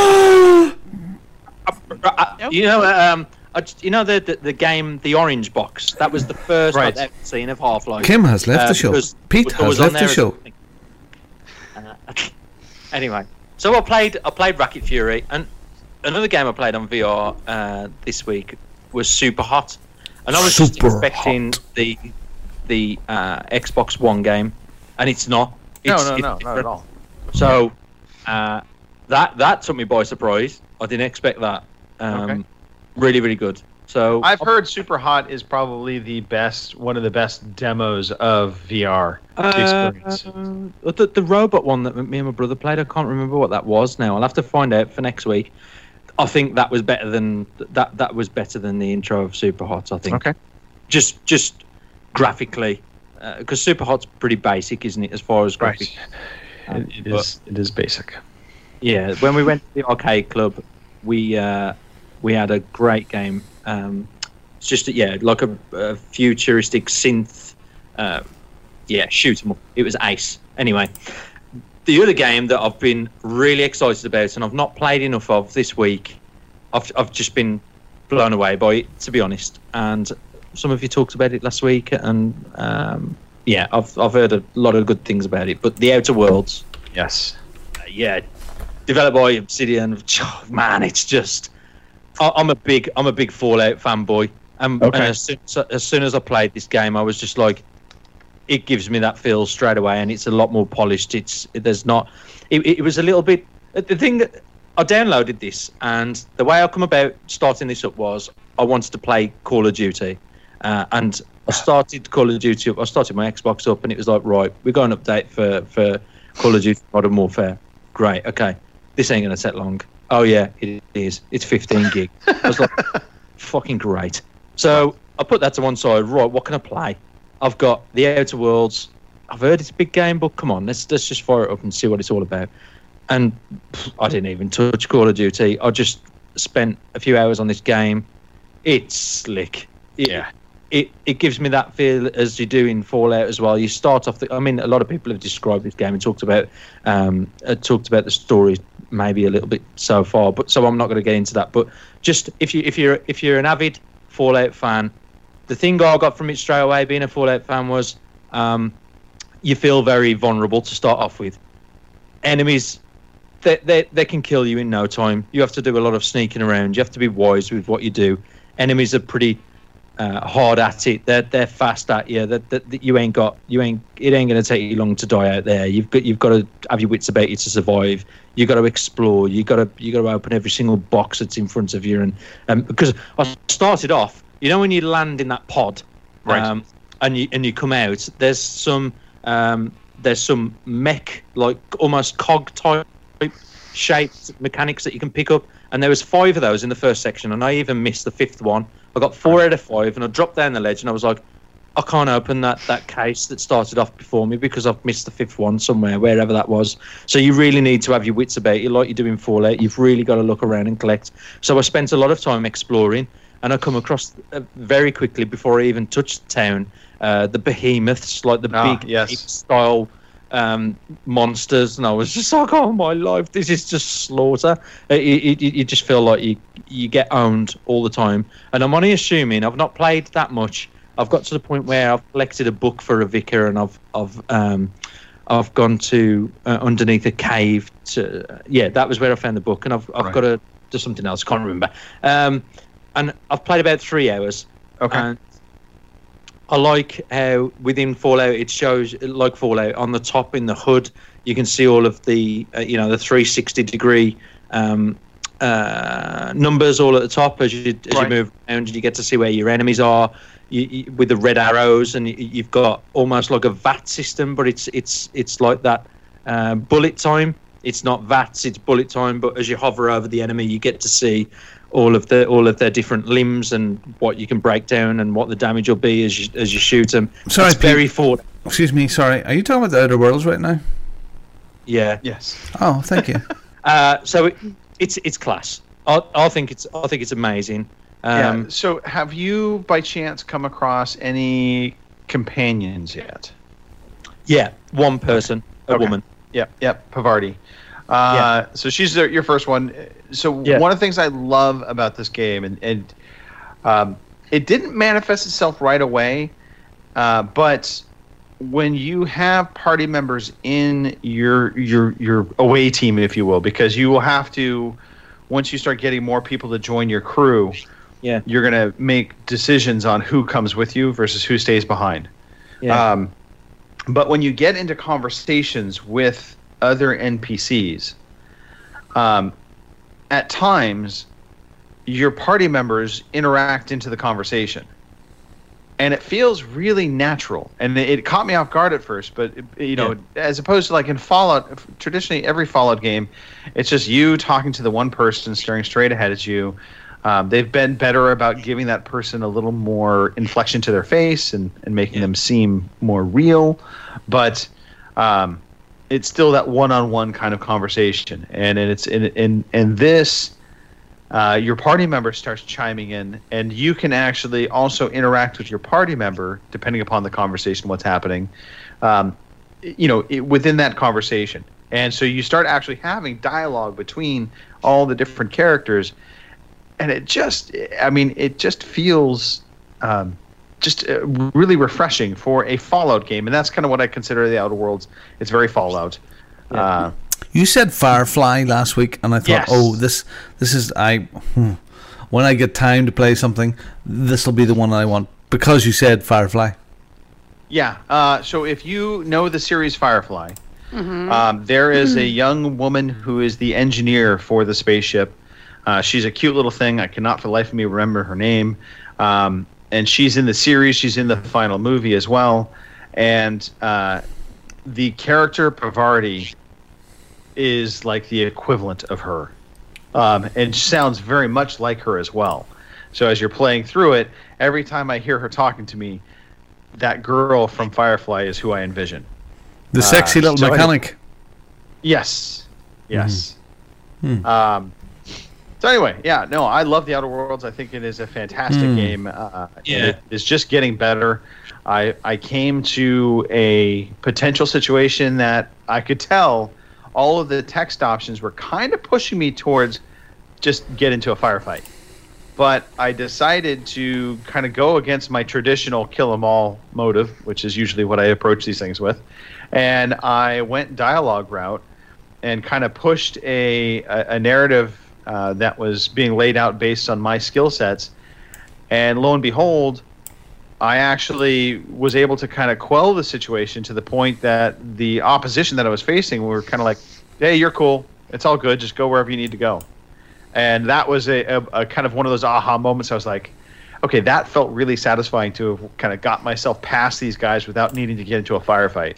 You know the game, the Orange Box. That was the first I've ever seen of Half-Life. Kim has left the show. Pete has left the show. Anyway, so I played Racket Fury, and another game I played on VR this week was Super Hot, and I was just expecting the Xbox One game, and it's not. No, not at all. So that took me by surprise. I didn't expect that. Really, really good. So I've heard Super Hot is probably one of the best demos of VR experience. The robot one that me and my brother played, I can't remember what that was now. I'll have to find out for next week. I think that was better than that was better than the intro of Super Hot, I think. Okay. Just graphically, because Super Hot's pretty basic, isn't it, as far as graphics? Right. It is basic. Yeah, when we went to the arcade club, we had a great game. It's just like a futuristic synth. Shoot 'em up. It was ace. Anyway, the other game that I've been really excited about and I've not played enough of this week, I've just been blown away by it, to be honest. And some of you talked about it last week, and I've heard a lot of good things about it. But The Outer Worlds, yes, developed by Obsidian. Man, it's just. I'm a big Fallout fanboy, and as soon as I played this game, I was just like, it gives me that feel straight away, and it's a lot more polished. It was a little bit. The thing that I downloaded this, and the way I come about starting this up was I wanted to play Call of Duty, and I started Call of Duty up. I started my Xbox up, and it was like, right, we're going to update for Call of Duty Modern Warfare. Great, okay, this ain't gonna take long. Oh yeah, it is. It's 15 gig. I was like, fucking great. So I put that to one side. Right, what can I play? I've got The Outer Worlds. I've heard it's a big game, but come on, let's just fire it up and see what it's all about. And I didn't even touch Call of Duty. I just spent a few hours on this game. It's slick. It gives me that feel as you do in Fallout as well. You start off. A lot of people have described this game and talked about the story maybe a little bit so far, but so I'm not going to get into that. But just if you're an avid Fallout fan, the thing I got from it straight away, being a Fallout fan, was you feel very vulnerable to start off with. Enemies, they can kill you in no time. You have to do a lot of sneaking around. You have to be wise with what you do. Enemies are pretty hard at it. They're fast at you. That it ain't going to take you long to die out there. You've got to have your wits about you to survive. You got to explore. You got to open every single box that's in front of you. And because I started off, when you land in that pod, right, and you come out, there's some mech, like almost cog type shaped mechanics that you can pick up. And there was 5 of those in the first section, and I even missed the 5th one. I got 4 out of 5, and I dropped down the ledge, and I was like, I can't open that case that started off before me because I've missed the 5th one somewhere, wherever that was. So you really need to have your wits about you, like you do in Fallout. You've really got to look around and collect. So I spent a lot of time exploring, and I come across very quickly, before I even touched the town, the behemoths, like the big style monsters, and I was just like, oh my life, this is just slaughter. You just feel like you get owned all the time. And I'm only assuming, I've not played that much. I've got to the point where I've collected a book for a vicar, and I've gone to underneath a cave that was where I found the book, and I've got to do something else, can't remember. And I've played about 3 hours. Okay. And I like how within Fallout it shows, like Fallout, on the top in the hood you can see all of the the 360 degree numbers all at the top as you move around. You get to see where your enemies are with the red arrows, and you've got almost like a VAT system, but it's like that bullet time. It's not VATs, it's bullet time. But as you hover over the enemy, you get to see all of their different limbs and what you can break down and what the damage will be as you shoot them. Sorry, it's very forward. Excuse me, sorry. Are you talking about the Outer Worlds right now? Yeah. Yes. Oh, thank you. So it's class. I think it's amazing. So have you by chance come across any companions yet? Yeah, one person, a woman. Yep, Pavarti. So she's your first one. So one of the things I love about this game, and it didn't manifest itself right away, but when you have party members in your away team, if you will, because you will have to, once you start getting more people to join your crew, you're going to make decisions on who comes with you versus who stays behind. Yeah. But when you get into conversations with other NPCs, at times your party members interact into the conversation. And it feels really natural. And it caught me off guard at first, but as opposed to like in Fallout, traditionally every Fallout game, it's just you talking to the one person staring straight ahead at you. They've been better about giving that person a little more inflection to their face and making them seem more real. But it's still that one-on-one kind of conversation. And it's in this, your party member starts chiming in, and you can actually also interact with your party member depending upon the conversation, what's happening, within that conversation. And so you start actually having dialogue between all the different characters, and it just feels really refreshing for a Fallout game, and that's kind of what I consider the Outer Worlds. It's very Fallout. You said Firefly last week, and I thought, this is when I get time to play something, this will be the one I want, because you said Firefly. Yeah. So if you know the series Firefly, there is a young woman who is the engineer for the spaceship. She's a cute little thing. I cannot for the life of me remember her name. And she's in the series. She's in the final movie as well. And the character Pavarti is like the equivalent of her. And sounds very much like her as well. So as you're playing through it, every time I hear her talking to me, that girl from Firefly is who I envision. The sexy little mechanic. Yes. So anyway, I love the Outer Worlds. I think it is a fantastic game. It is just getting better. I came to a potential situation that I could tell all of the text options were kind of pushing me towards just get into a firefight. But I decided to kind of go against my traditional kill 'em all motive, which is usually what I approach these things with. And I went dialogue route and kind of pushed a narrative that was being laid out based on my skill sets. And lo and behold, I actually was able to kind of quell the situation to the point that the opposition that I was facing were kind of like, hey, you're cool. It's all good. Just go wherever you need to go. And that was a kind of one of those aha moments. I was like, okay, that felt really satisfying to have kind of got myself past these guys without needing to get into a firefight.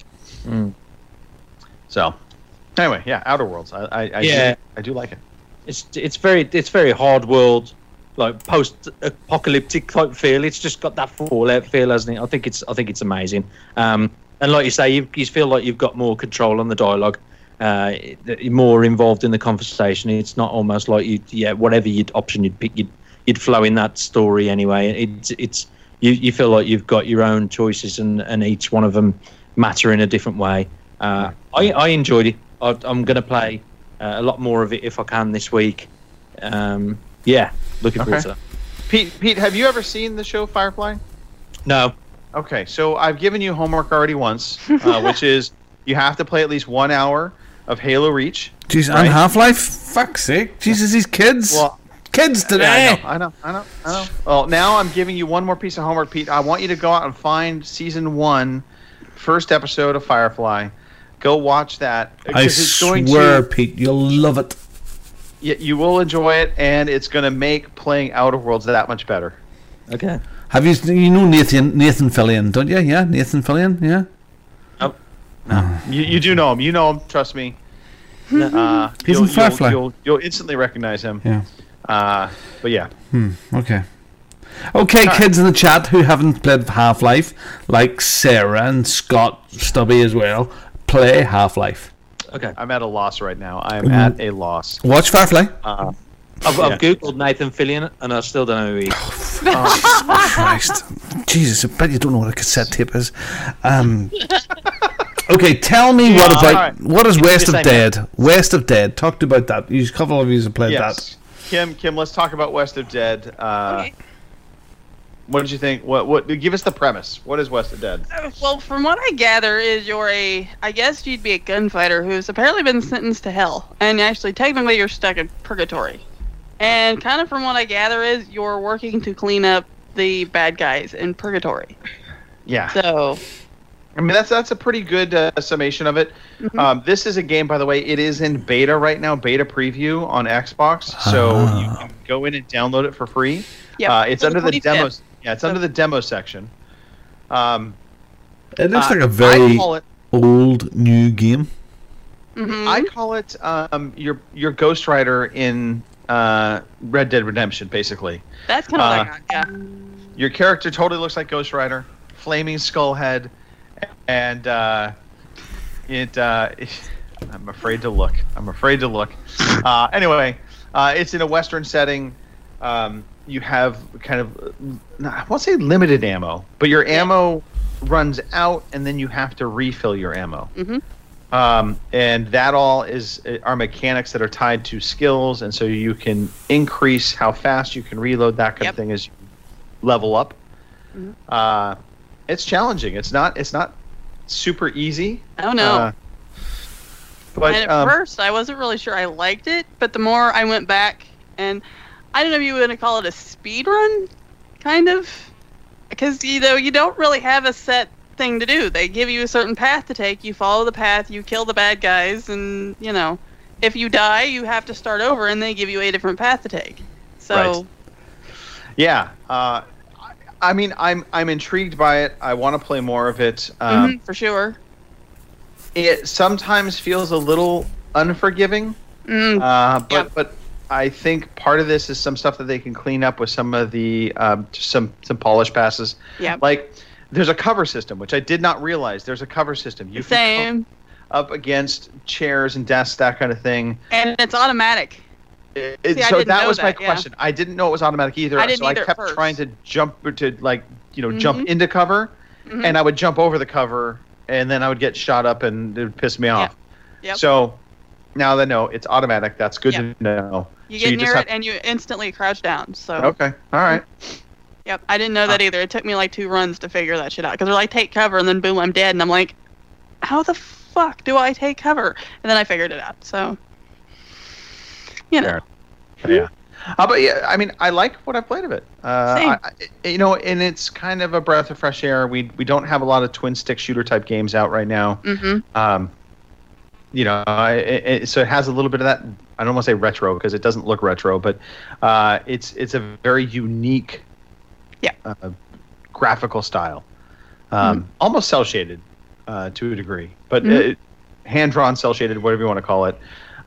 So anyway, Outer Worlds. I do like it. It's very hard world, like post-apocalyptic type feel. It's just got that Fallout feel, hasn't it? I think it's amazing. And like you say, you feel like you've got more control on the dialogue, you're more involved in the conversation. It's not almost like whatever option you'd pick, you'd flow in that story anyway. You feel like you've got your own choices, and each one of them matter in a different way. I enjoyed it. I'm going to play a lot more of it if I can this week. Looking forward to that. Pete, have you ever seen the show Firefly? No. Okay, so I've given you homework already once, which is you have to play at least 1 hour of Halo Reach. Jeez, right? And Half-Life? Fuck's sake. Jesus, these kids. Well, kids today. I know. Well, now I'm giving you one more piece of homework, Pete. I want you to go out and find season 1, first episode of Firefly. Go watch that. I swear, Pete, you'll love it. You will enjoy it, and it's going to make playing Outer Worlds that much better. Okay. Have you know Nathan Fillion, don't you? Yeah, Nathan Fillion. Yeah. Oh, no. You do know him. You know him. Trust me. He's in Firefly. You'll instantly recognize him. Yeah. But yeah. Okay. Okay, kids in the chat who haven't played Half-Life, like Sarah and Scott Stubby as well, play Half-Life. Okay. I'm at a loss right now. I'm at a loss. Watch Firefly. I've googled Nathan Fillion and I still don't know who he is. Jesus Christ. Jesus, I bet you don't know what a cassette tape is. Okay, tell me what is West of Dead? West of Dead. Talk about that. A couple of you have played that. Kim, let's talk about West of Dead. Okay. What did you think? What? Give us the premise. What is West of Dead? Well, from what I gather, I guess you'd be a gunfighter who's apparently been sentenced to hell, and actually, technically, you're stuck in purgatory. And kind of from what I gather is you're working to clean up the bad guys in purgatory. Yeah. So. I mean, that's a pretty good summation of it. Mm-hmm. This is a game, by the way. It is in beta right now, beta preview on Xbox. So you can go in and download it for free. Yeah. It's under the demos. Yeah, it's under the demo section. It looks like a very old new game. Mm-hmm. I call it your Ghost Rider in Red Dead Redemption, basically. That's kind of like yeah. Your character totally looks like Ghost Rider, flaming skull head, and I'm afraid to look. Anyway, it's in a Western setting. You have kind of, I won't say limited ammo, but your ammo runs out, and then you have to refill your ammo. Mm-hmm. And that all are mechanics that are tied to skills, and so you can increase how fast you can reload, that kind of thing, as you level up. Mm-hmm. It's challenging. It's not super easy. Oh no. But and at first, I wasn't really sure I liked it, but the more I went back, and I don't know if you want to call it a speed run, kind of, because you don't really have a set thing to do. They give you a certain path to take. You follow the path. You kill the bad guys, and if you die, you have to start over, and they give you a different path to take. So, right. Yeah. I mean, I'm intrigued by it. I want to play more of it. For sure. It sometimes feels a little unforgiving, but I think part of this is some stuff that they can clean up with some of the some polish passes. Yeah. Like there's a cover system, which I did not realize. There's a cover system. You can come up against chairs and desks, that kind of thing. And it's automatic. So that was my question. I didn't know it was automatic either. I kept trying to jump jump into cover, and I would jump over the cover, and then I would get shot up, and it would piss me off. Yep. So now that I know it's automatic, that's good to know. You get near it, and you instantly crouch down. So okay, all right. Yep, I didn't know that either. It took me like 2 runs to figure that shit out, because they're like, take cover, and then boom, I'm dead, and I'm like, how the fuck do I take cover? And then I figured it out. So. Yeah. But yeah, I mean, I like what I played of it. Same. And it's kind of a breath of fresh air. We don't have a lot of twin stick shooter type games out right now. Mm-hmm. So it has a little bit of that. I don't want to say retro because it doesn't look retro, but it's a very unique, graphical style. Almost cel shaded to a degree, but hand drawn, cel shaded, whatever you want to call it.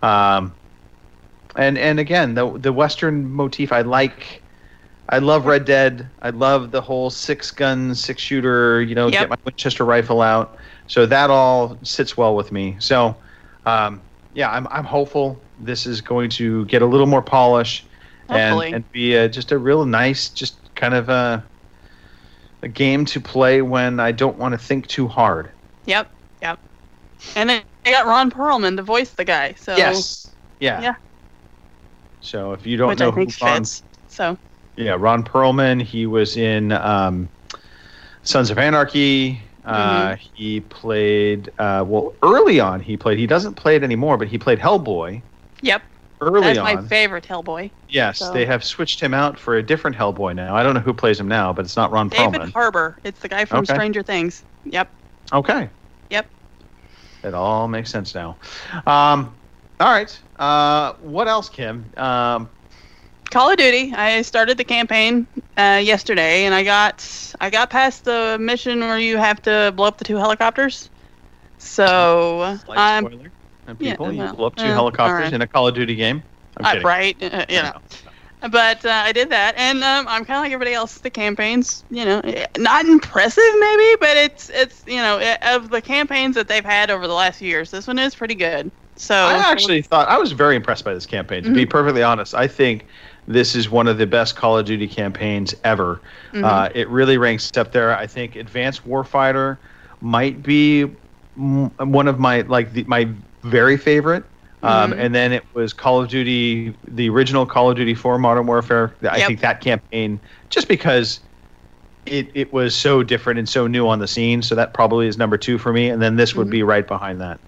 And again, the Western motif I like. I love Red Dead. I love the whole 6-gun, 6-shooter, get my Winchester rifle out. So that all sits well with me. So, I'm hopeful this is going to get a little more polish and be just a real nice, just kind of a game to play when I don't want to think too hard. Yep. And then they got Ron Perlman to voice the guy. So yes. Yeah. So if you don't know who fits. So. Yeah, Ron Perlman. He was in Sons of Anarchy. He played early on. He doesn't play it anymore, but he played Hellboy. Yep. Early on. That's my favorite Hellboy. Yes, so. They have switched him out for a different Hellboy now. I don't know who plays him now, but it's not Ron Perlman. David Harbour. It's the guy from Stranger Things. Yep. Okay. Yep. It all makes sense now. All right. What else, Kim? Call of Duty. I started the campaign yesterday, and I got past the mission where you have to blow up the 2 helicopters. So Slight spoiler. And people, you blow up 2 helicopters in a Call of Duty game. I'm kidding. Right. But I did that, and I'm kind of like everybody else. The campaigns, not impressive maybe, but it's of the campaigns that they've had over the last few years, this one is pretty good. So I actually thought I was very impressed by this campaign. To be perfectly honest, I think this is one of the best Call of Duty campaigns ever. It really ranks up there. I think Advanced Warfighter might be one of my my very favorite. And then it was Call of Duty, the original Call of Duty 4 Modern Warfare. I think that campaign, just because it was so different and so new on the scene, so that probably is number 2 for me. And then this would be right behind that.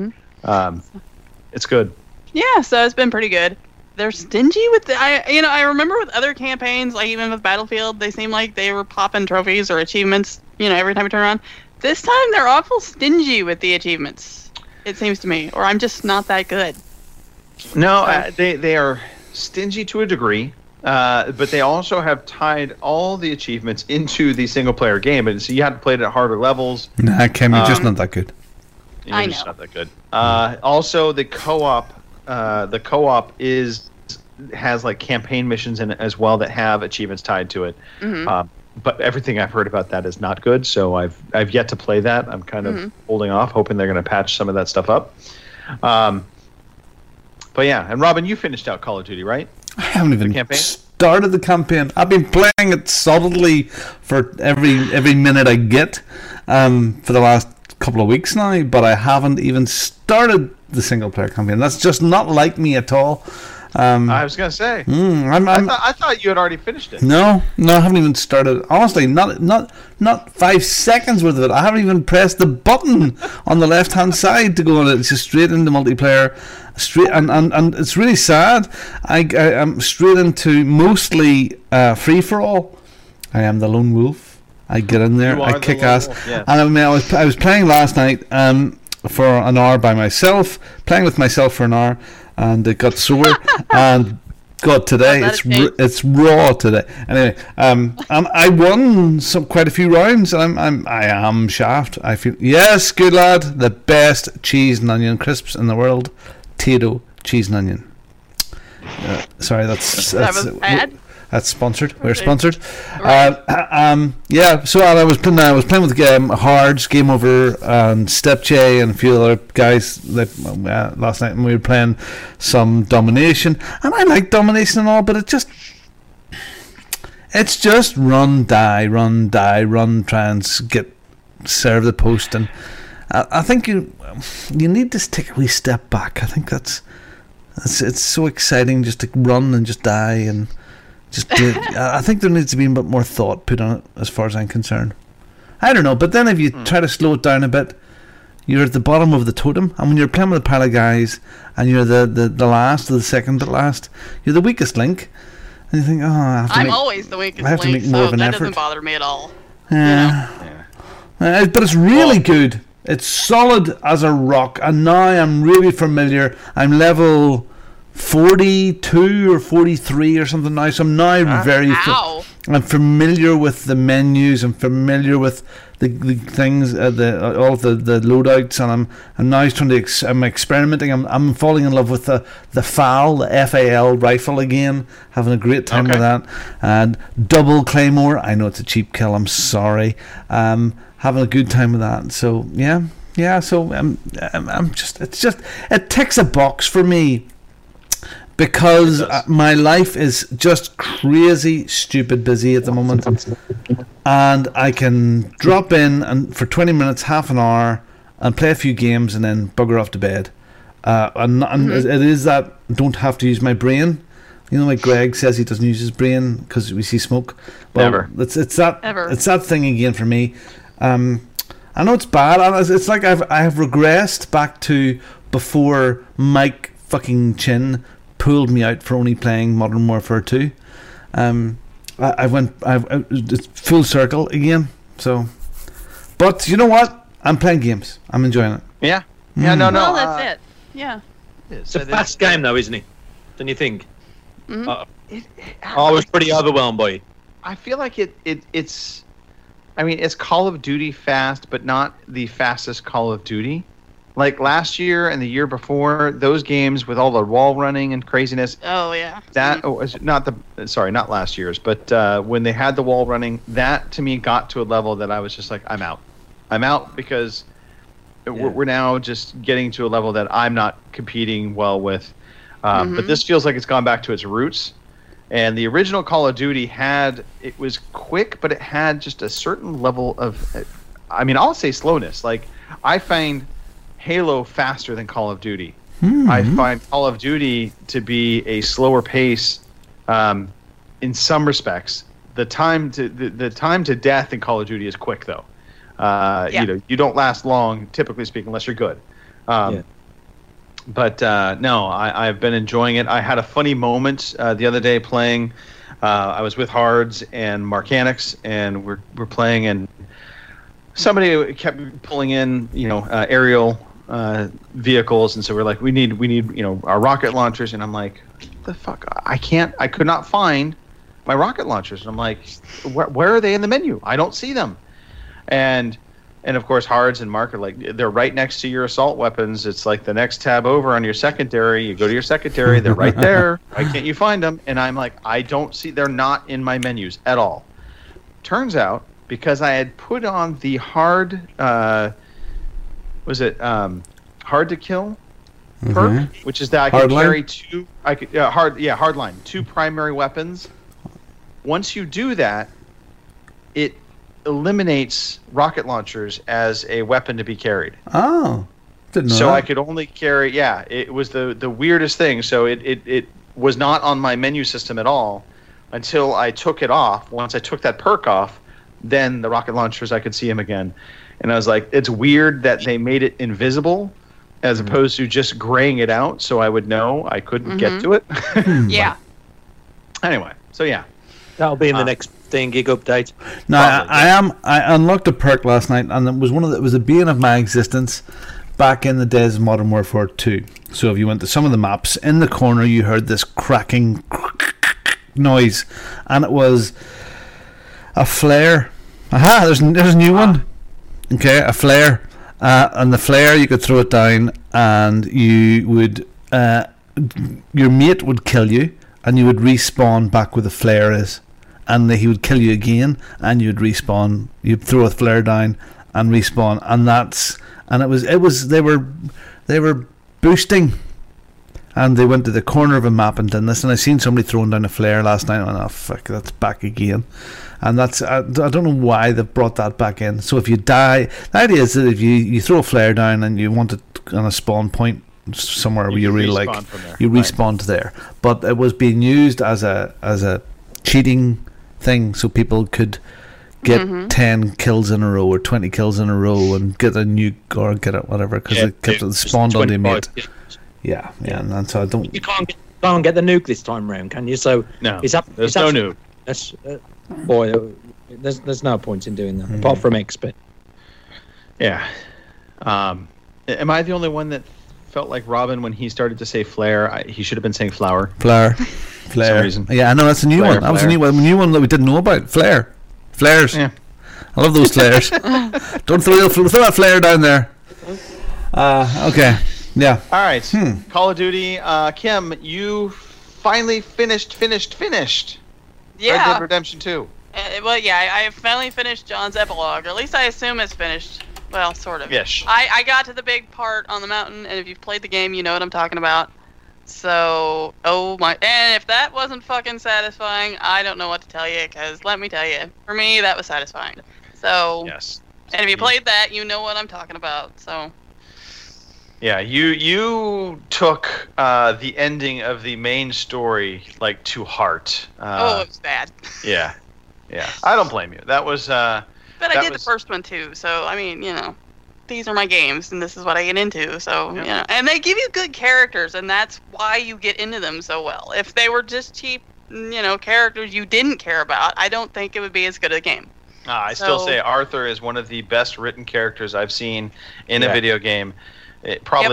It's good. Yeah, so it's been pretty good. They're stingy with I remember with other campaigns, like even with Battlefield, they seem like they were popping trophies or achievements, every time you turn around. This time they're awful stingy with the achievements, it seems to me, or I'm just not that good. No, they are stingy to a degree, but they also have tied all the achievements into the single player game, and so you had to play it at harder levels. Nah, Kim, you're just not that good. You're just not that good. Also, the co-op has like campaign missions in it as well that have achievements tied to it. But everything I've heard about that is not good, so I've yet to play that. I'm kind of holding off, hoping they're going to patch some of that stuff up. But yeah, and Robin, you finished out Call of Duty, right? I haven't even started the campaign. I've been playing it solidly for every minute I get for the last couple of weeks now, but I haven't even started the single player campaign. That's just not like me at all. I was going to say. I thought you had already finished it. No, I haven't even started. Honestly, not 5 seconds worth of it. I haven't even pressed the button on the left hand side to go on it. It's just straight into multiplayer. And it's really sad. I'm straight into mostly free for all. I am the lone wolf. I get in there, I kick ass. Yeah. And I was playing last night for an hour by myself, playing with myself for an hour. And it got sore, and God, today it's raw today. Anyway, I won quite a few rounds, and I am shaft. I feel yes, good lad, the best cheese and onion crisps in the world, Tito cheese and onion. Sorry, that's bad. That's sponsored. We're sponsored. Yeah. So I was playing with Hards, Game Over, and Step J, and a few other guys last night, and we were playing some Domination. And I like Domination and all, but it's just run, die, try and serve the post. And I think you need to take a wee step back. I think it's so exciting just to run and just die and. I think there needs to be a bit more thought put on it, as far as I'm concerned. I don't know, but then if you try to slow it down a bit, you're at the bottom of the totem, and when you're playing with a pile of guys, and you're the last or the second to last, you're the weakest link, and you think, I'm always the weakest link, I have to make more of an effort. Doesn't bother me at all. But it's really good. It's solid as a rock, and now I'm really familiar. I'm level 42 or 43 or something now, so I'm now I'm familiar with the menus. I'm familiar with the things, all the loadouts, and I'm now I'm experimenting. I'm falling in love with the FAL, the FAL rifle again, having a great time with that, and double claymore. I know it's a cheap kill. I'm sorry. Having a good time with that. So yeah. So it ticks a box for me. Because my life is just crazy, stupid busy at the moment, and I can drop in and for 20 minutes, half an hour, and play a few games, and then bugger off to bed. And it is that don't have to use my brain. You know, like Greg says, he doesn't use his brain because we see smoke. Well, never. It's that thing again for me. I know it's bad. It's like I have regressed back to before Mike fucking Chin pulled me out for only playing Modern Warfare 2. It's full circle again. So, but you know what? I'm playing games. I'm enjoying it. Yeah. No. Well, that's it. Yeah. It's a fast game, though, isn't it? Don't you think? Mm-hmm. I was pretty overwhelmed by it. I feel like it's. I mean, it's Call of Duty fast, but not the fastest Call of Duty. Like last year and the year before, those games with all the wall running and craziness. Oh yeah. That was not last year's, but when they had the wall running, that to me got to a level that I was just like, I'm out because we're now just getting to a level that I'm not competing well with. But this feels like it's gone back to its roots. And the original Call of Duty it was quick, but it had just a certain level of, I mean, I'll say slowness. Like I find Halo faster than Call of Duty. I find Call of Duty to be a slower pace in some respects. The time to death in Call of Duty is quick though. You don't last long, typically speaking, unless you're good. But no, I've been enjoying it. I had a funny moment the other day playing. I was with Hards and Marcanix, and we're playing, and somebody kept pulling in, aerial vehicles, and so we're like, we need our rocket launchers, and I'm like, what the fuck? I could not find my rocket launchers, and I'm like, where are they in the menu? I don't see them, and of course Hards and Mark are like, they're right next to your assault weapons. It's like the next tab over on your secondary. You go to your secondary, they're right there. Why can't you find them? And I'm like, I don't see. They're not in my menus at all. Turns out, because I had put on the hard to kill perk, which is that I could carry two. Hardline, two primary weapons. Once you do that, it eliminates rocket launchers as a weapon to be carried. Oh, didn't know so that. I could only carry. Yeah, it was the weirdest thing. So it was not on my menu system at all until I took it off. Once I took that perk off, then the rocket launchers, I could see them again. And I was like, it's weird that they made it invisible as opposed to just graying it out so I would know I couldn't get to it. Yeah. Anyway, so yeah. That'll be in the next gig update. No, I unlocked a perk last night, and it was the bane of my existence back in the days of Modern Warfare 2. So if you went to some of the maps, in the corner you heard this cracking noise, and it was a flare. Aha, there's a new one. Okay, a flare. And the flare, you could throw it down, and you would your mate would kill you, and you would respawn back where the flare is, and he would kill you again, and you'd respawn. You'd throw a flare down and respawn, and it was they were boosting, and they went to the corner of a map and done this, and I seen somebody throwing down a flare last night, and I went, oh fuck, that's back again. And I don't know why they've brought that back in. So if you die, the idea is that if you throw a flare down and you want it on a spawn point somewhere where you really like, you respawn to there. But it was being used as a cheating thing, so people could get 10 kills in a row or 20 kills in a row and get a nuke or get it whatever, because it kept it spawned on the mate. Yeah, and so I don't. You can't get the nuke this time round, can you? So no, there's no nuke. That's there's no point in doing that apart from XP. Yeah. Am I the only one that felt like Robin when he started to say flare? He should have been saying flower. Flare. For some reason. Yeah, I know that's a new one. That was a new one that we didn't know about. Flares. Yeah. I love those flares. Don't throw that flare down there. Okay. Yeah. All right. Call of Duty. Kim, you finally finished. Yeah. Red Dead Redemption 2. Well, yeah, I have finally finished John's epilogue, or at least I assume it's finished. Well, sort of. Yes. I got to the big part on the mountain, and if you've played the game, you know what I'm talking about. So, and if that wasn't fucking satisfying, I don't know what to tell you, because let me tell you, for me, that was satisfying. So, yes. And if you played that, you know what I'm talking about, so. Yeah, you took the ending of the main story to heart. It was bad. Yeah. I don't blame you. That was. But I did the first one too, so I mean, these are my games, and this is what I get into. So and they give you good characters, and that's why you get into them so well. If they were just cheap, characters you didn't care about, I don't think it would be as good a game. I still say Arthur is one of the best written characters I've seen in a video game. Probably ever.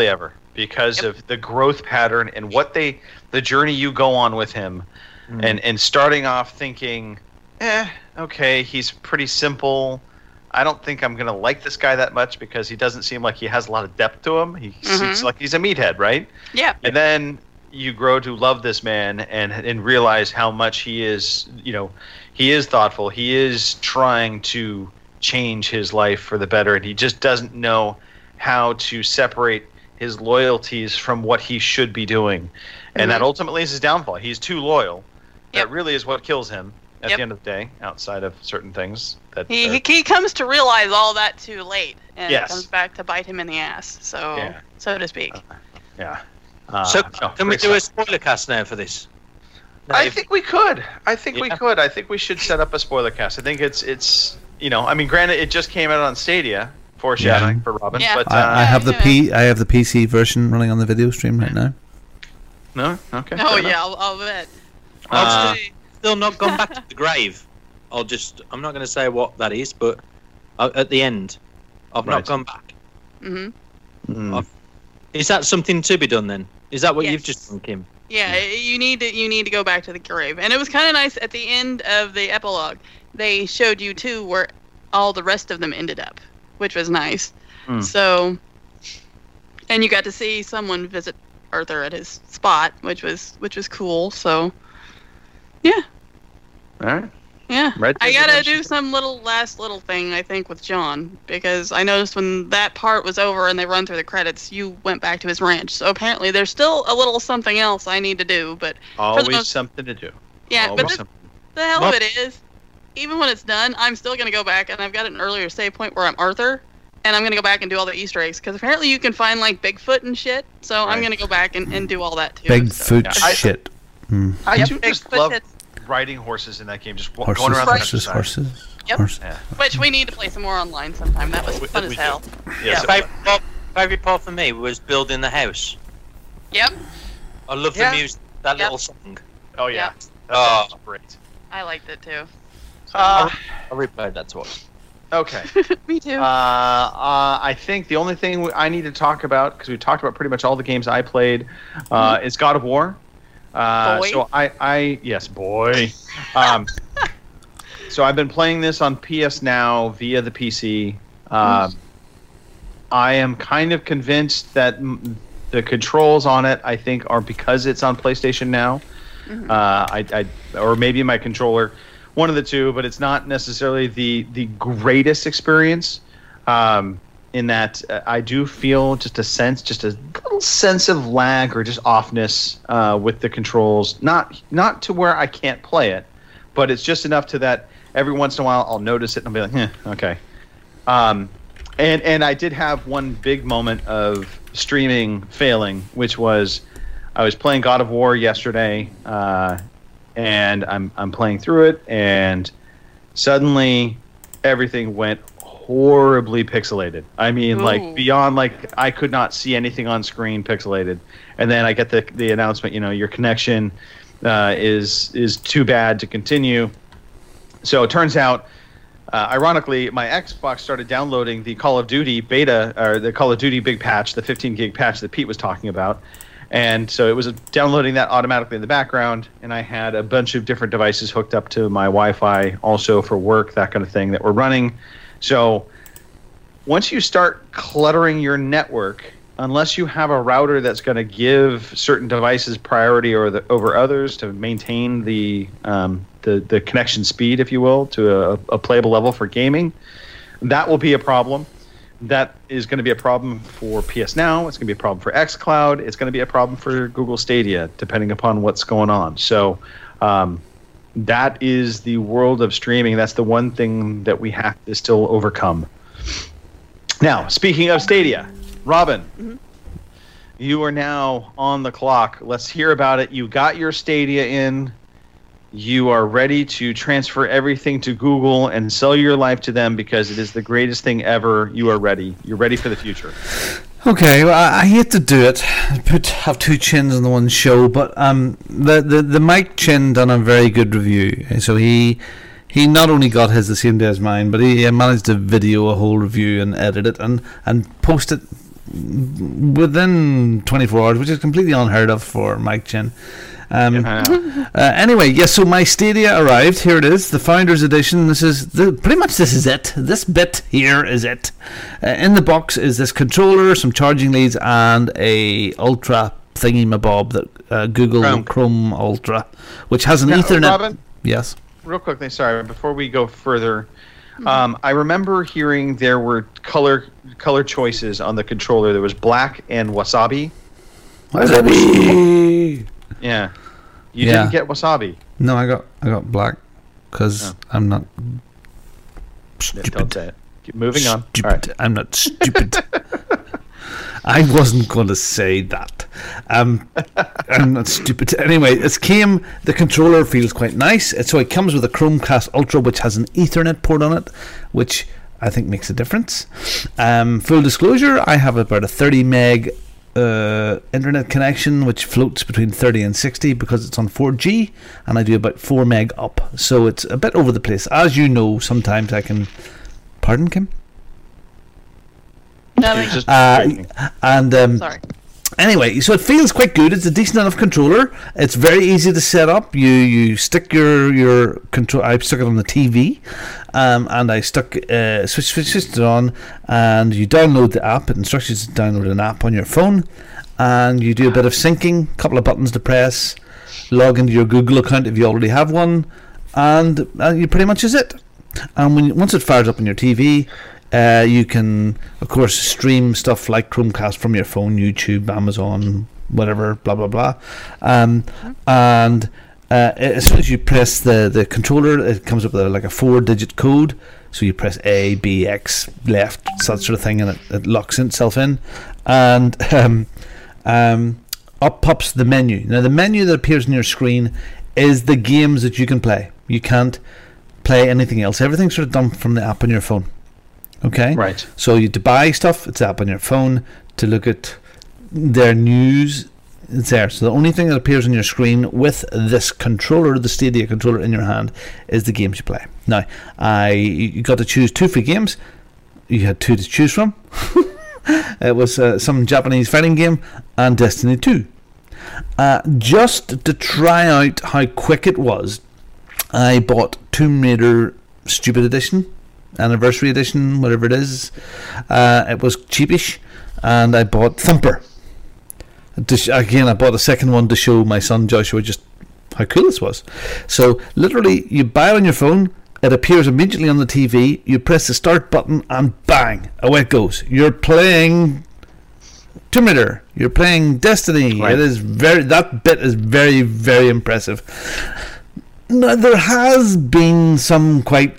because of the growth pattern and the journey you go on with him, and starting off thinking, okay, he's pretty simple. I don't think I'm gonna like this guy that much because he doesn't seem like he has a lot of depth to him. He seems like he's a meathead, right? Yeah. And then you grow to love this man and realize how much he is, he is thoughtful. He is trying to change his life for the better, and he just doesn't know how to separate his loyalties from what he should be doing. And that ultimately is his downfall. He's too loyal. That really is what kills him at the end of the day, outside of certain things. That he comes to realize all that too late, and Yes. it comes back to bite him in the ass, so to speak. So can we do a spoiler cast now for this? I think we could. I think we should set up a spoiler cast. I think it's granted it just came out on Stadia, foreshadowing for Robin. Yeah. But I have the PC version running on the video stream right now. No? Okay. Oh yeah, I'll bet. I've still not gone back to the grave. I'm not going to say what that is, but at the end, I've not gone back. Is that something to be done then? Is that what you've just done, Kim? Yeah, you need to go back to the grave. And it was kind of nice at the end of the epilogue. They showed you too where all the rest of them ended up, which was nice. So, and you got to see someone visit Arthur at his spot, which was cool. So, yeah. All right. Yeah. Right. I gotta do some last little thing, I think, with John, because I noticed when that part was over and they run through the credits, you went back to his ranch. So apparently there's still a little something else I need to do, but always something to do. Yeah, always but the hell of it is, even when it's done, I'm still gonna go back, and I've got an earlier save point where I'm Arthur, and I'm gonna go back and do all the Easter eggs, because apparently you can find like Bigfoot and shit. So I'm gonna go back and do all that too. Bigfoot shit. I do just love riding horses in that game, just going around the countryside. Horses. Yep. Yeah. Which we need to play some more online sometime. That was fun as hell. Yeah. Favorite part for me was building the house. Yep. I love the music, that little song. Oh yeah. Yep. That's great. I liked it too. I replayed that twice. Okay. Me too. I think the only thing I need to talk about, because we talked about pretty much all the games I played, is God of War. Boy. So yes, boy. So I've been playing this on PS Now via the PC. I am kind of convinced that the controls on it, I think, are because it's on PlayStation Now. Or maybe my controller, one of the two, but it's not necessarily the greatest experience. In that I do feel just a little sense of lag or just offness with the controls. Not to where I can't play it, but it's just enough to that every once in a while I'll notice it and I'll be like, okay. And I did have one big moment of streaming failing, which was I was playing God of War yesterday, and I'm playing through it, and suddenly everything went horribly pixelated. I mean, like beyond, like I could not see anything on screen pixelated. And then I get the announcement, your connection is too bad to continue. So it turns out, ironically, my Xbox started downloading the Call of Duty beta, or the Call of Duty big patch, the 15 gig patch that Pete was talking about. And so it was downloading that automatically in the background, and I had a bunch of different devices hooked up to my Wi-Fi, also for work, that kind of thing, that were running. So once you start cluttering your network, unless you have a router that's going to give certain devices priority over others to maintain the connection speed, if you will, to a playable level for gaming, that will be a problem. That is going to be a problem for PS Now. It's going to be a problem for xCloud. It's going to be a problem for Google Stadia, depending upon what's going on. So that is the world of streaming. That's the one thing that we have to still overcome. Now, speaking of Stadia, Robin, you are now on the clock. Let's hear about it. You got your Stadia in. You are ready to transfer everything to Google and sell your life to them because it is the greatest thing ever. You are ready. You're ready for the future. Okay, well, I hate to do it. Have two chins on the one show, but the Mike Chin done a very good review. So he not only got his the same day as mine, but he managed to video a whole review and edit it and post it within 24 hours, which is completely unheard of for Mike Chin. Anyway, yes. So my Stadia arrived. Here it is, the Founders Edition. This is pretty much this is it. This bit here is it. In the box is this controller, some charging leads, and a Ultra thingy-mabob that Google Chrome Ultra, which has an Ethernet. Robin? Yes. Real quickly, sorry, before we go further, I remember hearing there were color choices on the controller. There was black and wasabi. Wasabi. Yeah. You didn't get wasabi. No, I got black because I'm not stupid. Don't say it. Keep moving on. Stupid. All right. I'm not stupid. I wasn't going to say that. I'm not stupid. Anyway, the controller feels quite nice. So it comes with a Chromecast Ultra, which has an Ethernet port on it, which I think makes a difference. Full disclosure, I have about a 30 meg internet connection, which floats between 30 and 60 because it's on 4G, and I do about 4 meg up. So it's a bit over the place. As you know, sometimes I can... Pardon, Kim? Sorry. Anyway, so it feels quite good. It's a decent enough controller. It's very easy to set up. You stick your control. I stuck it on the TV, and I stuck switched it on, and you download the app. It instructs you to download an app on your phone, and you do a bit of syncing. A couple of buttons to press. Log into your Google account if you already have one, and you pretty much is it. And once it fires up on your TV. You can, of course, stream stuff like Chromecast from your phone, YouTube, Amazon, whatever, blah, blah, blah. And as soon as you press the controller, it comes up with like a 4-digit code. So you press A, B, X, left, that sort of thing, and it locks itself in. And up pops the menu. Now, the menu that appears on your screen is the games that you can play. You can't play anything else. Everything's sort of done from the app on your phone. Okay. Right. So to buy stuff, it's up on your phone. To look at their news, it's there. So the only thing that appears on your screen with this controller, the Stadia controller in your hand, is the games you play. Now, you got to choose 2 free games. You had 2 to choose from. It was some Japanese fighting game and Destiny 2. Just to try out how quick it was, I bought Tomb Raider Stupid Edition. Anniversary edition, whatever it is. It was cheapish, and I bought Thumper. Again, I bought a second one to show my son Joshua just how cool this was. So literally, you buy it on your phone, it appears immediately on the TV, you press the start button, and bang, away it goes. You're playing Tomb Raider, you're playing Destiny. Right. That bit is very, very impressive. Now, there has been some quite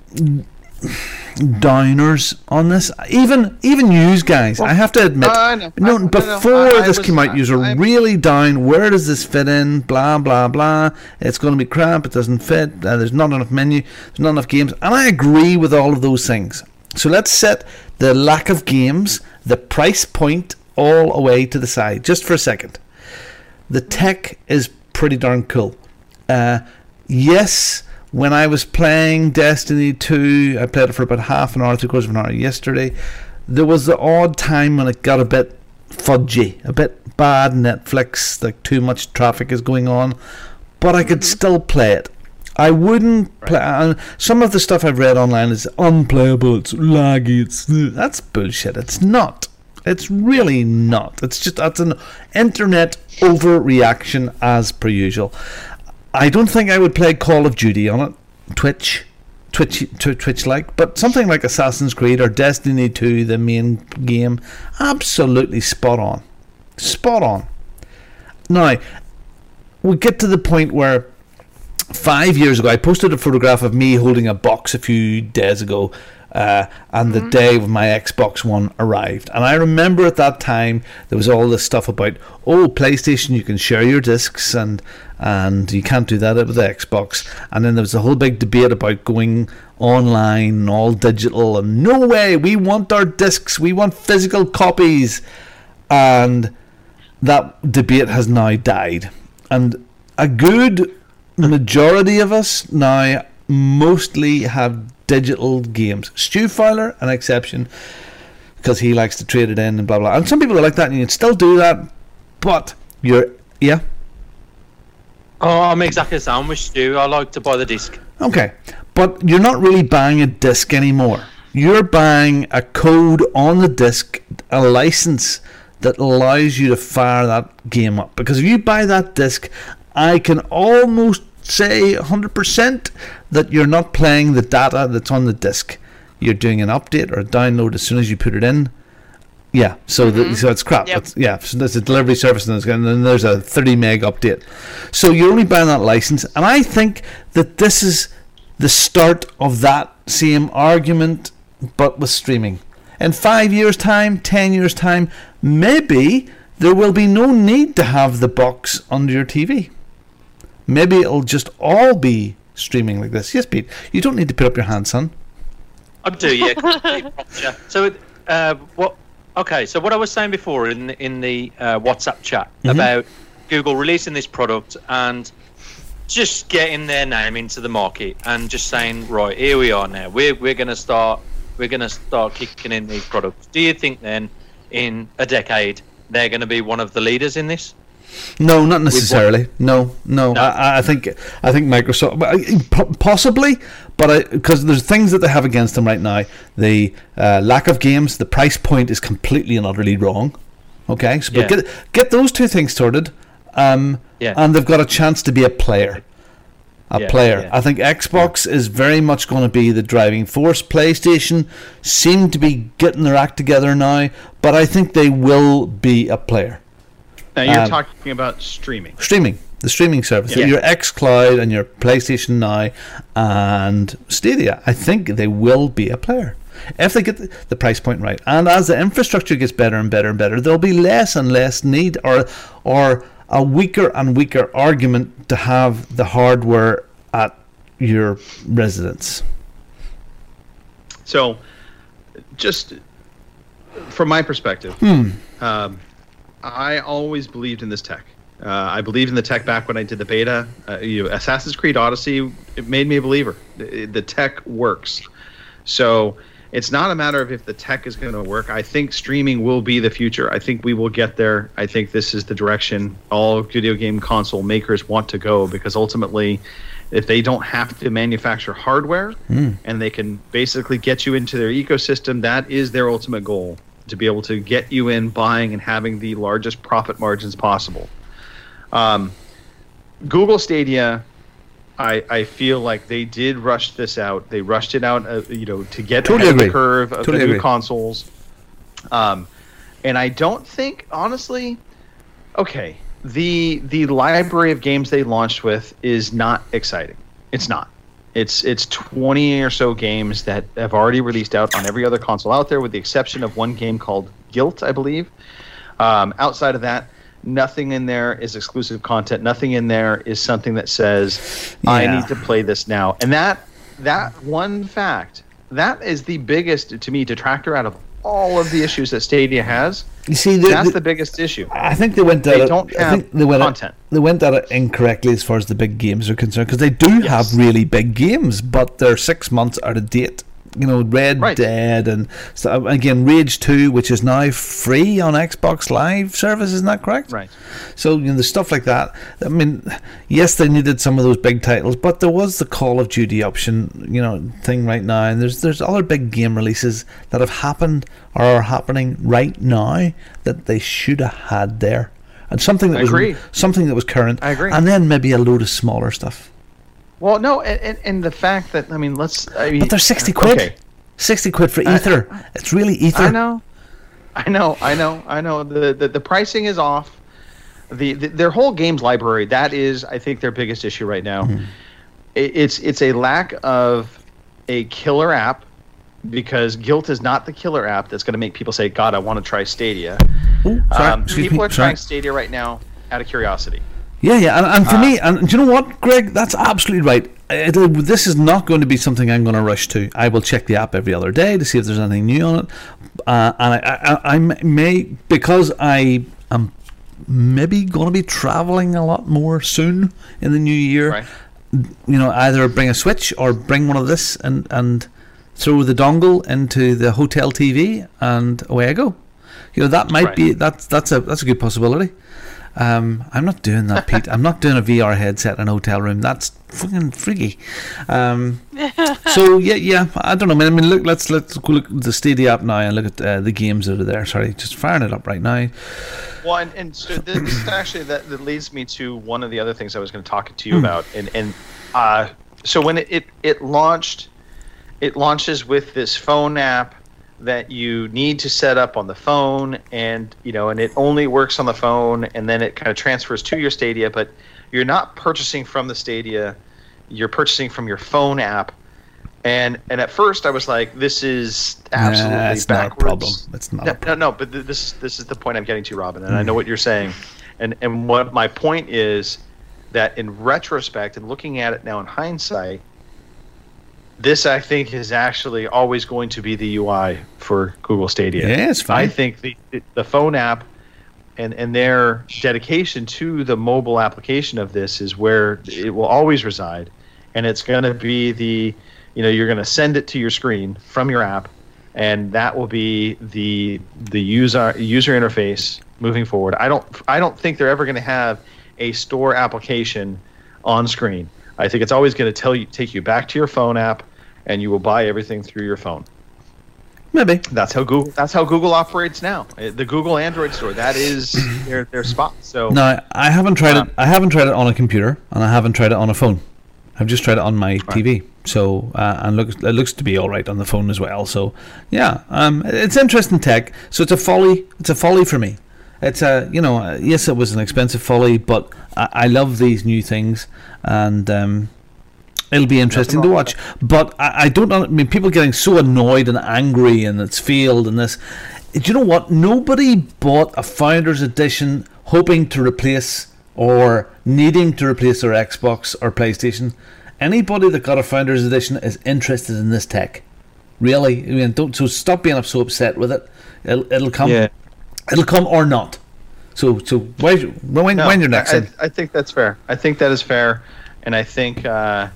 downers on this, even news guys. Well, I have to admit, before this came out, you were really down. Where does this fit in? Blah blah blah. It's going to be crap. It doesn't fit. There's not enough menu. There's not enough games, and I agree with all of those things. So let's set the lack of games, the price point, all away to the side just for a second. The tech is pretty darn cool. Yes. When I was playing Destiny 2, I played it for about half an hour, 3/4 of an hour yesterday. There was the odd time when it got a bit fudgy, a bit bad Netflix, like too much traffic is going on, but I could still play it. I wouldn't play. Some of the stuff I've read online is unplayable, it's laggy, that's bullshit. It's not. It's really not. That's an internet overreaction as per usual. I don't think I would play Call of Duty on it, Twitch-like, but something like Assassin's Creed or Destiny 2, the main game, absolutely spot on. Spot on. Now, we get to the point where 5 years ago, I posted a photograph of me holding a box a few days ago, and the day when my Xbox One arrived. And I remember at that time, there was all this stuff about, PlayStation, you can share your discs, and you can't do that with the Xbox. And then there was a whole big debate about going online and all digital, and no way, we want our discs, we want physical copies. And that debate has now died. And a good majority of us now mostly have digital games. Stu Fowler, an exception, because he likes to trade it in and blah blah. And some people are like that, and you can still do that, but yeah. Oh, I'm exactly the same with Stu. I like to buy the disc. Okay, but you're not really buying a disc anymore. You're buying a code on the disc, a license that allows you to fire that game up. Because if you buy that disc, I can almost say 100% that you're not playing the data that's on the disc. You're doing an update or a download as soon as you put it in. Yeah, so so it's crap. Yep. So there's a delivery service and then there's a 30 meg update. So you're only buying that license, and I think that this is the start of that same argument, but with streaming. In 5 years' time, 10 years' time, maybe there will be no need to have the box under your TV. Maybe it'll just all be streaming like this. Yes, Pete, you don't need to put up your hand, son. I do, yeah. So, what? Okay, so what I was saying before in the WhatsApp chat about Google releasing this product and just getting their name into the market and just saying, right, here we are now. We're gonna start kicking in these products. Do you think then in a decade they're going to be one of the leaders in this? No, not necessarily. No. I think Microsoft possibly, but because there's things that they have against them right now. The lack of games, the price point is completely and utterly wrong. Okay, so but get those two things sorted, and they've got a chance to be a player. I think Xbox is very much going to be the driving force. PlayStation seem to be getting their act together now, but I think they will be a player. Now you're talking about streaming. The streaming service. Your xCloud and your PlayStation Now and Stadia. I think they will be a player if they get the price point right. And as the infrastructure gets better and better and better, there'll be less and less need or a weaker and weaker argument to have the hardware at your residence. So, just from my perspective, I always believed in this tech. I believed in the tech back when I did the beta. Assassin's Creed Odyssey, it made me a believer. The tech works. So it's not a matter of if the tech is going to work. I think streaming will be the future. I think we will get there. I think this is the direction all video game console makers want to go, because ultimately, if they don't have to manufacture hardware and they can basically get you into their ecosystem, that is their ultimate goal, to be able to get you in buying and having the largest profit margins possible. Google Stadia, I feel like they did rush this out. They rushed it out, to get ahead of the curve of the new consoles. And I don't think, honestly, the library of games they launched with is not exciting. It's not. It's 20 or so games that have already released out on every other console out there, with the exception of one game called Guilt, I believe. Outside of that, nothing in there is exclusive content. Nothing in there is something that says, I need to play this now. And that one fact, that is the biggest, to me, detractor out of all of the issues that Stadia has. You see, that's the biggest issue. I think they went at content. They went at it incorrectly as far as the big games are concerned, because they do have really big games, but they're 6 months out of date. Red Dead and again Rage 2, which is now free on Xbox Live service, isn't that correct? Right. So there's stuff like that. I mean, yes, they needed some of those big titles, but there was the Call of Duty option, thing right now, and there's other big game releases that have happened or are happening right now that they should have had there, and something that was current. I agree. And then maybe a load of smaller stuff. Well, no, and the fact that, but they're 60 quid. Okay. 60 quid for Ether. It's really Ether. I know. The pricing is off. Their whole games library, that is, I think, their biggest issue right now. Mm-hmm. It's a lack of a killer app, because Guilt is not the killer app that's going to make people say, God, I want to try Stadia. People are trying Stadia right now out of curiosity. Yeah, and for me, and do you know what, Greg? That's absolutely right. This is not going to be something I'm going to rush to. I will check the app every other day to see if there's anything new on it. And I may, because I am maybe going to be traveling a lot more soon in the new year. Right. Either bring a Switch or bring one of this and throw the dongle into the hotel TV, and away I go. That might be that's a good possibility. I'm not doing that, Pete. I'm not doing a VR headset in a hotel room. That's fucking freaky. So yeah, I don't know. I mean, look, let's go look at the Stadia app now and look at the games that are there. Sorry, just firing it up right now. Well, and so this actually that leads me to one of the other things I was going to talk to you about, and so when it launched, it launches with this phone app that you need to set up on the phone, and and it only works on the phone, and then it kind of transfers to your Stadia, but you're not purchasing from the Stadia, you're purchasing from your phone app. And at first I was like, this is absolutely it's backwards. Not a problem. It's not a problem. No, but this is the point I'm getting to, Robin, and I know what you're saying. And what my point is that in retrospect and looking at it now in hindsight, this, I think, is actually always going to be the UI for Google Stadia. Yeah, it's fine. I think the phone app and their dedication to the mobile application of this is where it will always reside. And it's going to be you're going to send it to your screen from your app, and that will be the user interface moving forward. I don't think they're ever going to have a store application on screen. I think it's always going to take you back to your phone app, and you will buy everything through your phone. Maybe that's how Google operates now. The Google Android store, that is their spot. So no, I haven't tried it. I haven't tried it on a computer, and I haven't tried it on a phone. I've just tried it on my TV. So and it looks to be all right on the phone as well. So yeah, it's interesting tech. So it's a folly. It's a folly for me. It's yes, it was an expensive folly, but I love these new things, and it'll be interesting to watch. But I don't know. I mean, people getting so annoyed and angry, and it's failed, and this. Do you know what? Nobody bought a Founders Edition hoping to replace or needing to replace their Xbox or PlayStation. Anybody that got a Founders Edition is interested in this tech. Really, I mean, so stop being so upset with it. It'll come. Yeah. It'll come or not. So when you're next? I think that's fair. I think that is fair, and I think I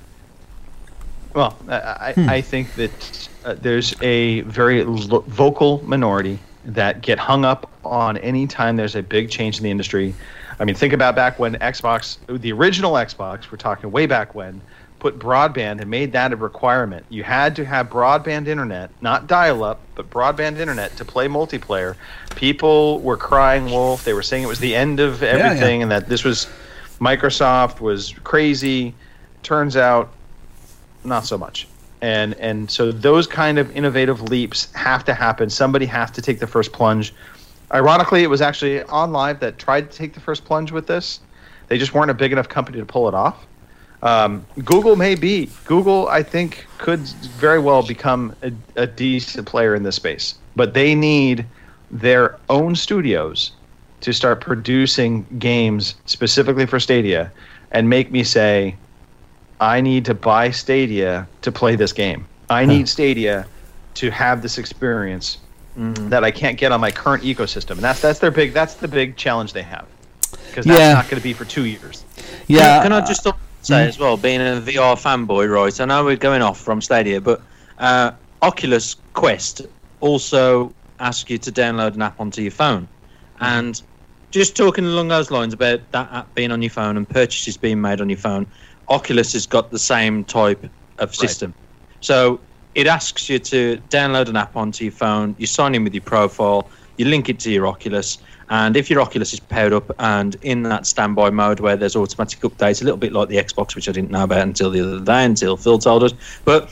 think that there's a very vocal minority that get hung up on any time there's a big change in the industry. I mean, think about back when Xbox, the original Xbox, we're talking way back when, put broadband and made that a requirement. You had to have broadband internet, not dial-up, but broadband internet to play multiplayer. People were crying wolf. They were saying it was the end of everything, and that this was Microsoft was crazy. Turns out, not so much. And so those kind of innovative leaps have to happen. Somebody has to take the first plunge. Ironically, it was actually OnLive that tried to take the first plunge with this. They just weren't a big enough company to pull it off. Google may be. Google, I think, could very well become a decent player in this space. But they need their own studios to start producing games specifically for Stadia and make me say, I need to buy Stadia to play this game. I need Stadia to have this experience that I can't get on my current ecosystem. And that's the big challenge they have. Because that's not going to be for 2 years. Yeah. Can I just say as well, being a VR fanboy, right? I know we're going off from Stadia, but Oculus Quest also asks you to download an app onto your phone. And just talking along those lines about that app being on your phone and purchases being made on your phone, Oculus has got the same type of system. So it asks you to download an app onto your phone, you sign in with your profile, you link it to your Oculus, and if your Oculus is powered up and in that standby mode where there's automatic updates, a little bit like the Xbox, which I didn't know about until the other day, until Phil told us, but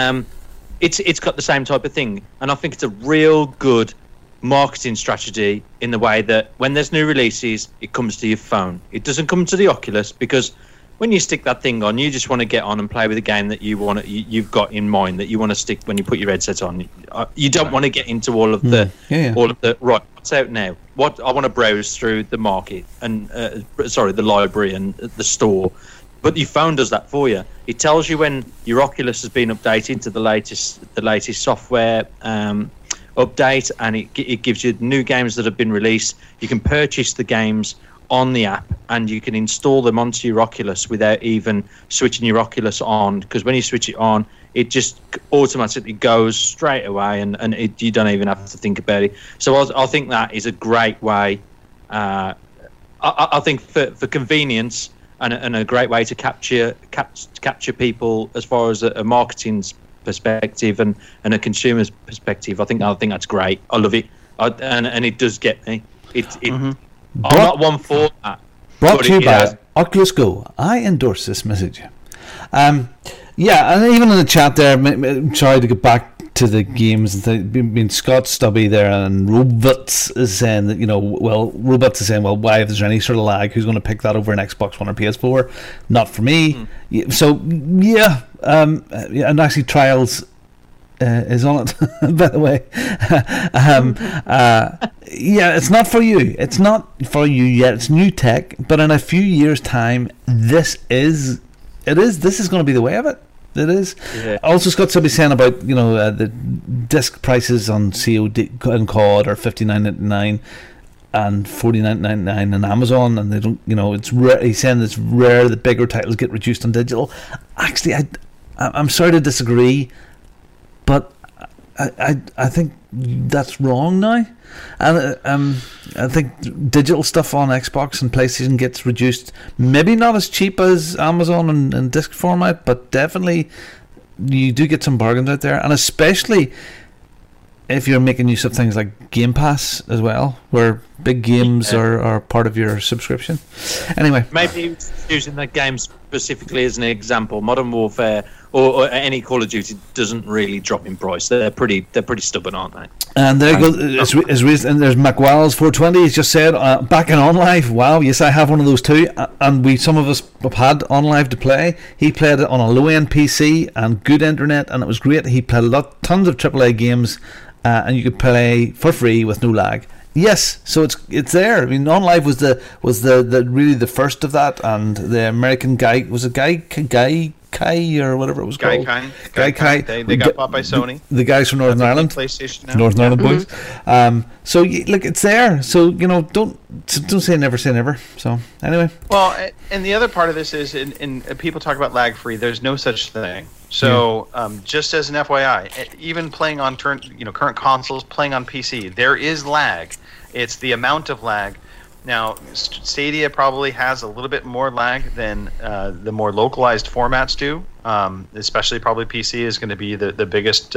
it's got the same type of thing. And I think it's a real good marketing strategy in the way that when there's new releases, it comes to your phone. It doesn't come to the Oculus, because when you stick that thing on, you just want to get on and play with a game that you've got in mind that you want to stick when you put your headset on. You don't want to get into all of the right. What's out now? What I want to browse through the market and the library and the store. But your phone does that for you. It tells you when your Oculus has been updated to the latest software update, and it gives you new games that have been released. You can purchase the games on the app, and you can install them onto your Oculus without even switching your Oculus on, because when you switch it on, it just automatically goes straight away, and you don't even have to think about it. So I think that is a great way. I think for convenience and a great way to capture people as far as a marketing's perspective and a consumer's perspective. I think that's great. I love it, and it does get me. I'm not one for that. Brought to you by Oculus Go. I endorse this message. Yeah, and even in the chat there, sorry to get back to the games. I mean, Scott Stubby there and Robots is saying that, Robots is saying, well, why, if there's any sort of lag, who's going to pick that over an Xbox One or PS4? Not for me. So, yeah, and actually Trials is on it, by the way. Yeah, it's not for you. It's not for you yet. It's new tech, but in a few years' time, this is going to be the way of it. It is. Yeah. Also, Scott Stubby saying about the disc prices on COD and COD are $59.99 and $49.99 on Amazon, and they don't. It's rare. He's saying it's rare that bigger titles get reduced on digital. Actually, I'm sorry to disagree, but I think that's wrong now. And I think digital stuff on Xbox and PlayStation gets reduced. Maybe not as cheap as Amazon and disc format, but definitely you do get some bargains out there. And especially if you're making use of things like Game Pass as well, where big games are part of your subscription. Anyway, maybe using that game specifically as an example, Modern Warfare or any Call of Duty doesn't really drop in price. They're pretty stubborn, aren't they? And there you go. And there's McWiles 420. He's just said back in OnLive. Wow, yes, I have one of those too. And some of us have had OnLive to play. He played it on a low end PC and good internet, and it was great. He played tons of AAA games, and you could play for free with no lag. Yes, so it's there. I mean, OnLive was the really the first of that, and the American guy was a guy Kai or whatever it was called. Guy Kai. They got bought by Sony. The guys from Northern Ireland. PlayStation now. Northern Ireland boys. So look, it's there. So don't say never. So anyway. Well, and the other part of this is, in people talk about lag free. There's no such thing. So just as an FYI, even playing on current consoles, playing on PC, there is lag. It's the amount of lag. Now, Stadia probably has a little bit more lag than the more localized formats do. Especially probably PC is going to be the biggest,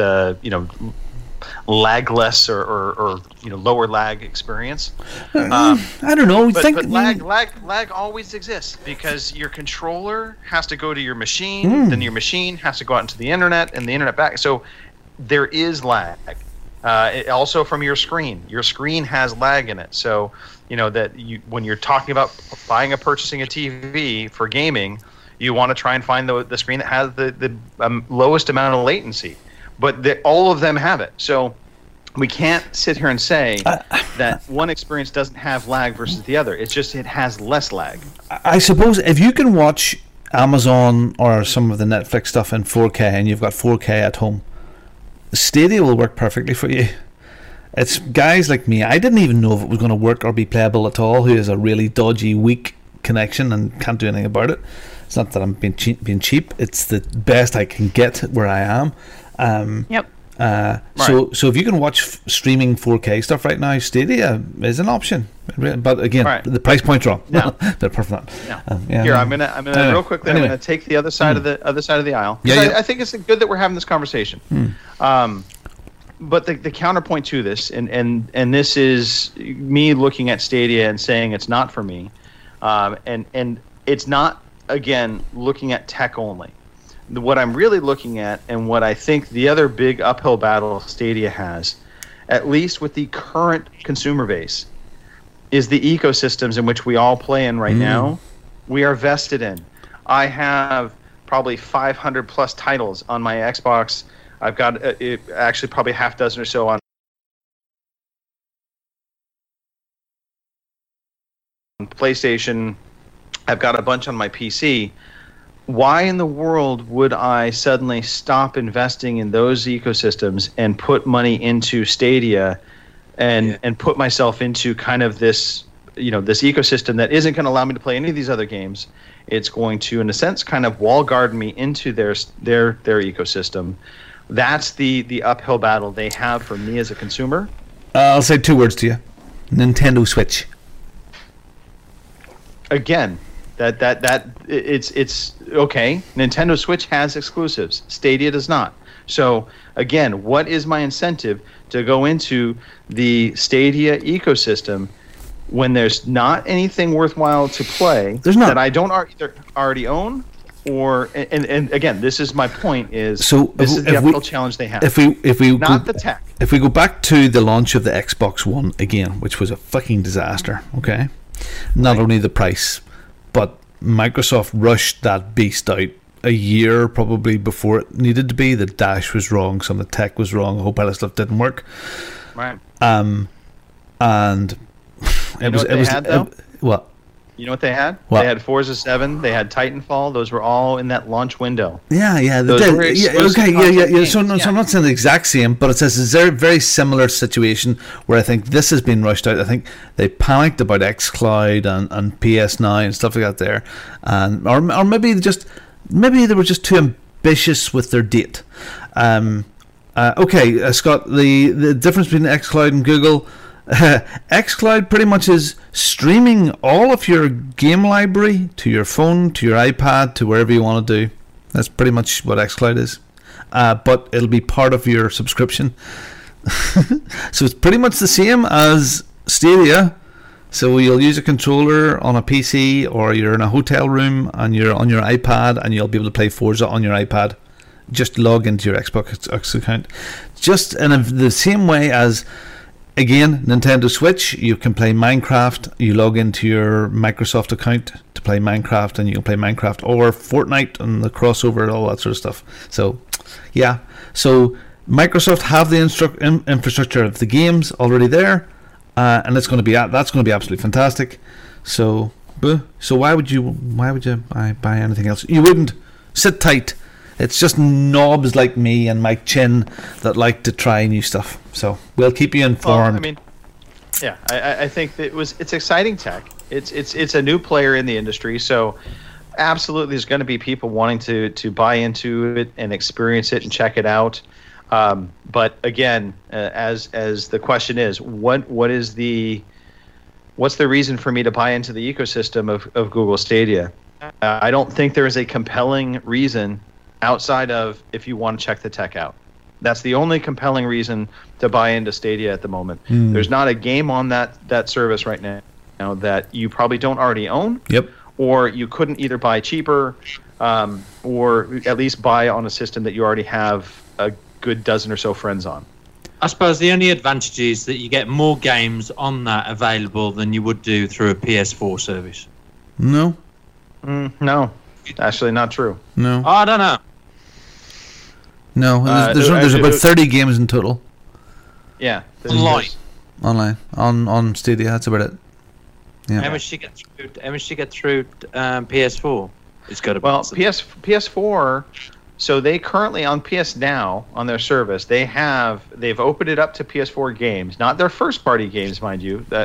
lagless or lower lag experience. I don't know. But lag always exists because your controller has to go to your machine, then your machine has to go out into the internet, and the internet back. So there is lag. Also from your screen. Your screen has lag in it. So when you're talking about purchasing a TV for gaming, you want to try and find the screen that has the lowest amount of latency. But all of them have it. So we can't sit here and say that one experience doesn't have lag versus the other. It's just it has less lag. I suppose if you can watch Amazon or some of the Netflix stuff in 4K and you've got 4K at home, Stadia will work perfectly for you. It's guys like me. I didn't even know if it was going to work or be playable at all, who has a really dodgy, weak connection and can't do anything about it. It's not that I'm being cheap. It's the best I can get where I am. Yep. So if you can watch streaming 4K stuff right now, Stadia is an option. But again, the price point's wrong. No. They're perfect. No. Here, I'm gonna real quickly. I'm gonna take the other side of the aisle. Yeah. I think it's good that we're having this conversation. But the counterpoint to this, and this is me looking at Stadia and saying it's not for me, and it's not, again, looking at tech only. What I'm really looking at, and what I think the other big uphill battle Stadia has, at least with the current consumer base, is the ecosystems in which we all play in right now. We are vested in. I have probably 500 plus titles on my Xbox. I've got actually probably half dozen or so on PlayStation. I've got a bunch on my PC. Why in the world would I suddenly stop investing in those ecosystems and put money into Stadia and put myself into kind of this this ecosystem that isn't going to allow me to play any of these other games. It's going to, in a sense, kind of wall guard me into their ecosystem. That's the uphill battle they have for me as a consumer. I'll say 2 words to you: Nintendo Switch. Again, it's okay. Nintendo Switch has exclusives. Stadia does not. So again, what is my incentive to go into the Stadia ecosystem when there's not anything worthwhile to play that I don't either already own, or and again, this is my point. This is the uphill challenge they have. If we not the tech. If we go back to the launch of the Xbox One again, which was a fucking disaster. Okay, not only the price, but Microsoft rushed that beast out a year probably before it needed to be. The dash was wrong, some of the tech was wrong, a whole pile of stuff didn't work. Right. And what? You know what they had? What? They had Forza 7, they had Titanfall. Those were all in that launch window. Yeah, they Those did. were Yeah, exclusive okay, content games. So I'm not saying the exact same, but it's a very similar situation where I think this has been rushed out. I think they panicked about xCloud and PS9 and stuff like that there, and or maybe they were just too ambitious with their date. Okay, Scott, the difference between xCloud and Google. xCloud pretty much is streaming all of your game library to your phone, to your iPad, to wherever you want to do. That's pretty much what xCloud is. But it'll be part of your subscription. So it's pretty much the same as Stadia. So you'll use a controller on a PC, or you're in a hotel room and you're on your iPad, and you'll be able to play Forza on your iPad. Just log into your Xbox account. Just in the same way as, again, Nintendo Switch, you can play Minecraft. You log into your Microsoft account to play Minecraft, and you can play Minecraft or Fortnite and the crossover and all that sort of stuff. So, yeah. So Microsoft have the infrastructure of the games already there, and that's going to be absolutely fantastic. So why would you buy anything else? You wouldn't. Sit tight. It's just knobs like me and Mike Chin that like to try new stuff. So we'll keep you informed. Well, I mean, yeah, I think that it's exciting tech. It's a new player in the industry, so absolutely there's going to be people wanting to buy into it and experience it and check it out. But again, as the question is, what's the reason for me to buy into the ecosystem of Google Stadia? I don't think there is a compelling reason outside of if you want to check the tech out. That's the only compelling reason to buy into Stadia at the moment. There's not a game on that service right now that you probably don't already own. Yep. Or you couldn't either buy cheaper, or at least buy on a system that you already have a good dozen or so friends on. I suppose the only advantage is that you get more games on that available than you would do through a PS4 service. No. No. Actually, not true. No. Oh, I don't know. No, there's about 30 games in total. Yeah. Online. On Stadia, that's about it. Yeah. How much do you get through PS4? It's got to be. Well, PS4. So they currently on PS Now on their service, they've opened it up to PS4 games, not their first party games, mind you. Let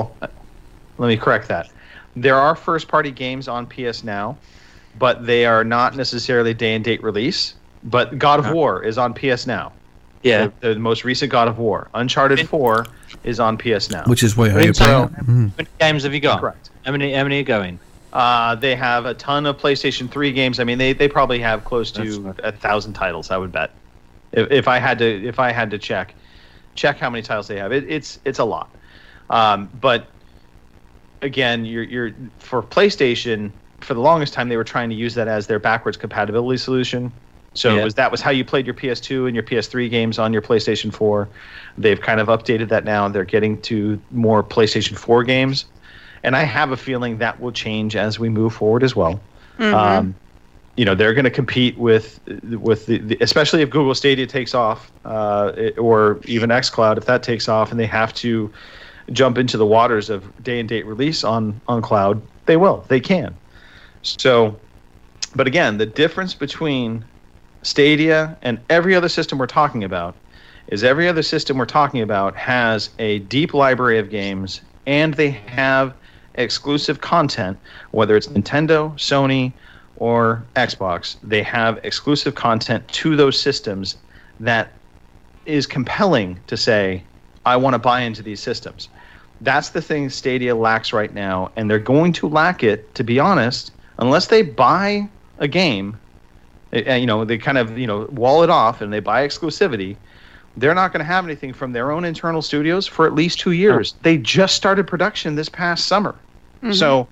me correct that. There are first party games on PS Now, but they are not necessarily day and date release. But God of War is on PS Now. Yeah. The most recent God of War. Uncharted 4 is on PS Now. Which is how you're playing. How many games have you got? Correct. How many are going? They have a ton of PlayStation 3 games. I mean, they probably have close to 1,000 titles, I would bet. If I had to check how many titles they have. It's a lot. But again, you're for PlayStation, for the longest time they were trying to use that as their backwards compatibility solution. So that was how you played your PS2 and your PS3 games on your PlayStation 4. They've kind of updated that now. They're getting to more PlayStation 4 games. And I have a feeling that will change as we move forward as well. Mm-hmm. They're going to compete with the especially if Google Stadia takes off, or even xCloud, if that takes off, and they have to jump into the waters of day and date release on cloud, they will. They can. So, but again, the difference between Stadia and every other system we're talking about is every other system we're talking about has a deep library of games and they have exclusive content, whether it's Nintendo, Sony, or Xbox. They have exclusive content to those systems that is compelling to say, I want to buy into these systems. That's the thing Stadia lacks right now, and they're going to lack it, to be honest, unless they buy a game. They kind of wall it off and they buy exclusivity. They're not going to have anything from their own internal studios for at least 2 years. They just started production this past summer. Mm-hmm. So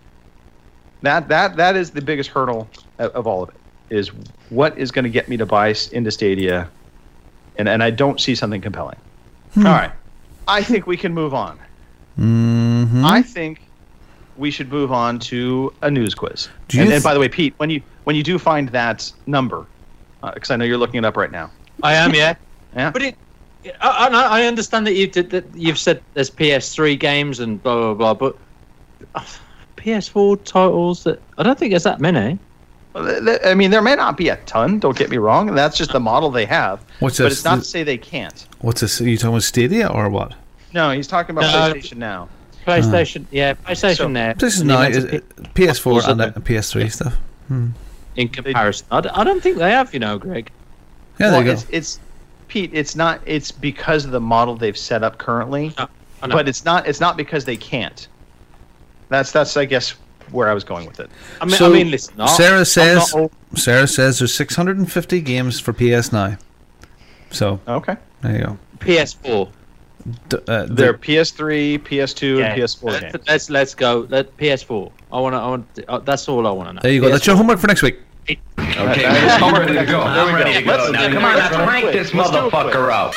that is the biggest hurdle of all of it, is what is going to get me to buy into Stadia, and I don't see something compelling. All right. I think we can move on. Mm-hmm. I think we should move on to a news quiz. And by the way, Pete, when you do find that number, because I know you're looking it up right now. I am, yeah. Yeah. But I understand that you've said there's PS3 games and blah blah blah, but PS4 titles I don't think there's that many. I mean, there may not be a ton. Don't get me wrong. That's just the model they have. What's but this? It's not to say they can't. What's this? Are you talking about Stadia or what? No, he's talking about PlayStation Now. PlayStation, PlayStation Now. This is now PS4 and PS3 stuff. In comparison, I don't think they have. Greg. Yeah, there you go. It's Pete. It's not. It's because of the model they've set up currently, but it's not. It's not because they can't. That's I guess where I was going with it. I mean, listen. Sarah says there's 650 games for PS Now. So okay, there you go. PS4. They're PS3, PS2, and PS4 games. Let's go. PS4. I want. That's all I want to know. There you go. That's your homework for next week. Okay, I'm ready to go. I'm ready to go. Now, come on, let's crank this motherfucker up.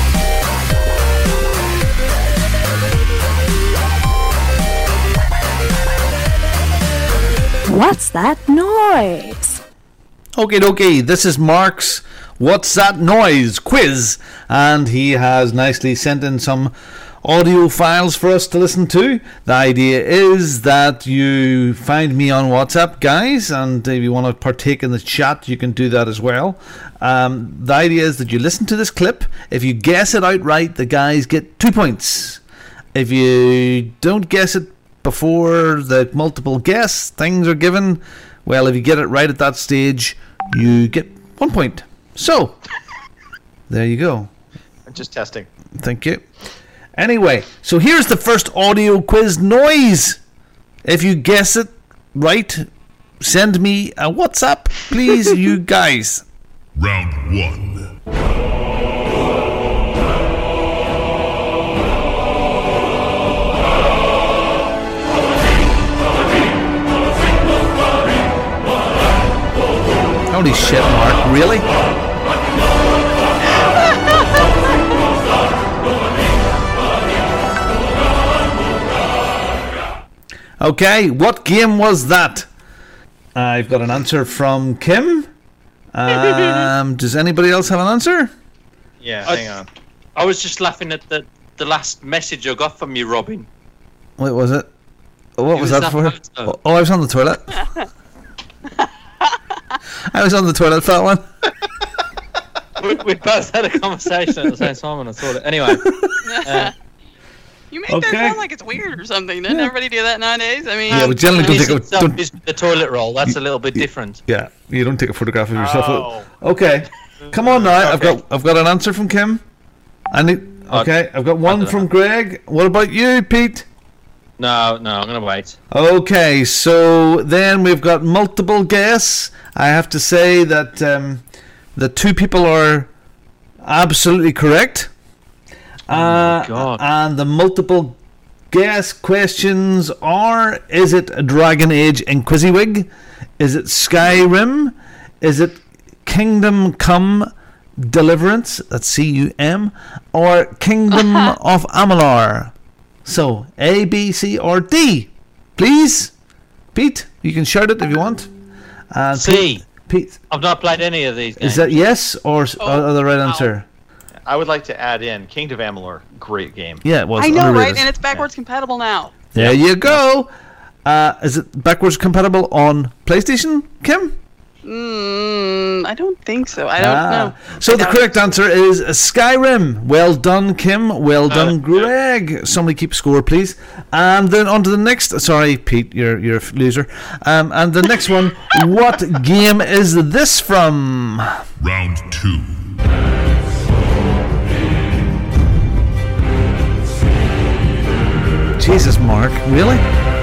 What's that noise? Okay. This is Mark's What's That Noise quiz, and he has nicely sent in some audio files for us to listen to. The idea is that you find me on WhatsApp, guys, and if you want to partake in the chat, you can do that as well. The idea is that you listen to this clip. If you guess it outright, the guys get 2 points. If you don't guess it before the multiple guess things are given, well, if you get it right at that stage, you get 1 point. So, there you go. Just testing. Thank you. Anyway, so here's the first audio quiz noise. If you guess it right, send me a WhatsApp, please, you guys. Round 1. Holy shit, Mark, really? Okay, what game was that? I've got an answer from Kim. Does anybody else have an answer? Yeah, hang on. I was just laughing at the last message I got from you, Robin. What was it? What was that for? Photo. Oh, I was on the toilet. I was on the toilet for that one. We both had a conversation at the same time and I saw it. Anyway. You make that sound like it's weird or something. Doesn't everybody do that nowadays? I mean, yeah, we generally don't take the toilet roll. That's a little bit different. Yeah, you don't take a photograph of yourself. Okay, come on now. Okay. I've got an answer from Kim. Okay, I've got one from Greg. What about you, Pete? No, I'm gonna wait. Okay, so then we've got multiple guess. I have to say that the two people are absolutely correct. Oh my God. And the multiple guess questions are: is it Dragon Age Inquisiwig? Is it Skyrim? Is it Kingdom Come Deliverance? That's C-U-M. Or Kingdom of Amalur? So, A, B, C, or D? Please? Pete, you can shout it if you want. And C. Pete. I've not played any of these games. Is that yes or the right answer? I would like to add in Kingdom of Amalur. Great game. Yeah, it was. I know, underrated. right? And it's backwards compatible now. There you go. Is it backwards compatible on PlayStation, Kim? I don't think so. I don't know. So the correct answer is Skyrim. Well done, Kim. Well done, Greg. Somebody keep score, please. And then on to the next. Sorry, Pete, you're a loser. And the next one. What game is this from? Round 2. Jesus, Mark, really?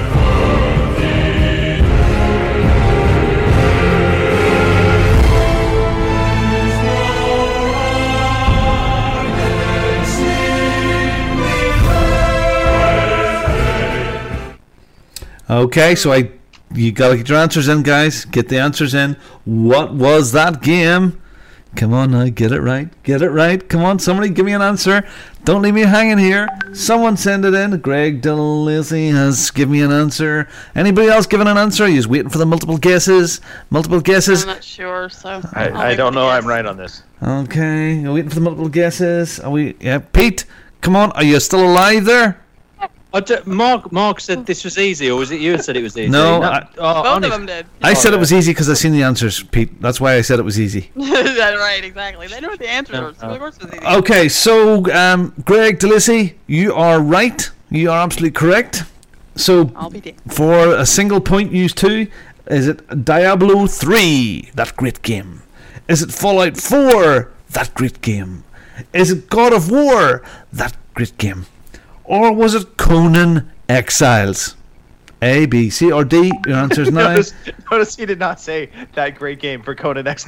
Okay, so you gotta get your answers in, guys. Get the answers in. What was that game? Come on now, get it right. Get it right. Come on, somebody give me an answer. Don't leave me hanging here. Someone send it in. Greg DeLacy has given me an answer. Anybody else giving an answer? He's waiting for the multiple guesses. Multiple guesses. I'm not sure, so I don't know. I'm right on this. Okay, you're waiting for the multiple guesses. Are we? Yeah, Pete, come on. Are you still alive there? Mark said this was easy, or was it you who said it was easy? No, both of them did. I said it was easy because I seen the answers, Pete. That's why I said it was easy. That's right, exactly. They know what the answers were, so of course it was easy. Okay, so Greg DeLacy, you are right. You are absolutely correct. So I'll be damned. For a single point, used two. Is it Diablo 3? That great game. Is it Fallout 4? That great game. Is it God of War? That great game. Or was it Conan Exiles? A, B, C, or D? Your answer is now. Notice he did not say that great game for Conan Exiles.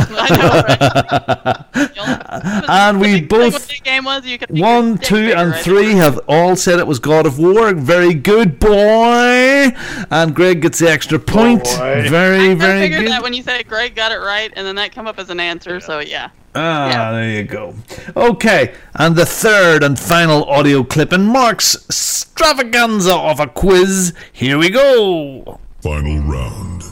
I know, right? And we both, what the game was, you could 1, 2, and 3 have all said it was God of War. Very good, boy. And Greg gets the extra point. Very, I very figured good. that when you said Greg got it right, and then that come up as an answer, so yeah. There you go. Okay, and the third and final audio clip in Mark's extravaganza of a quiz. Here we go. Final round.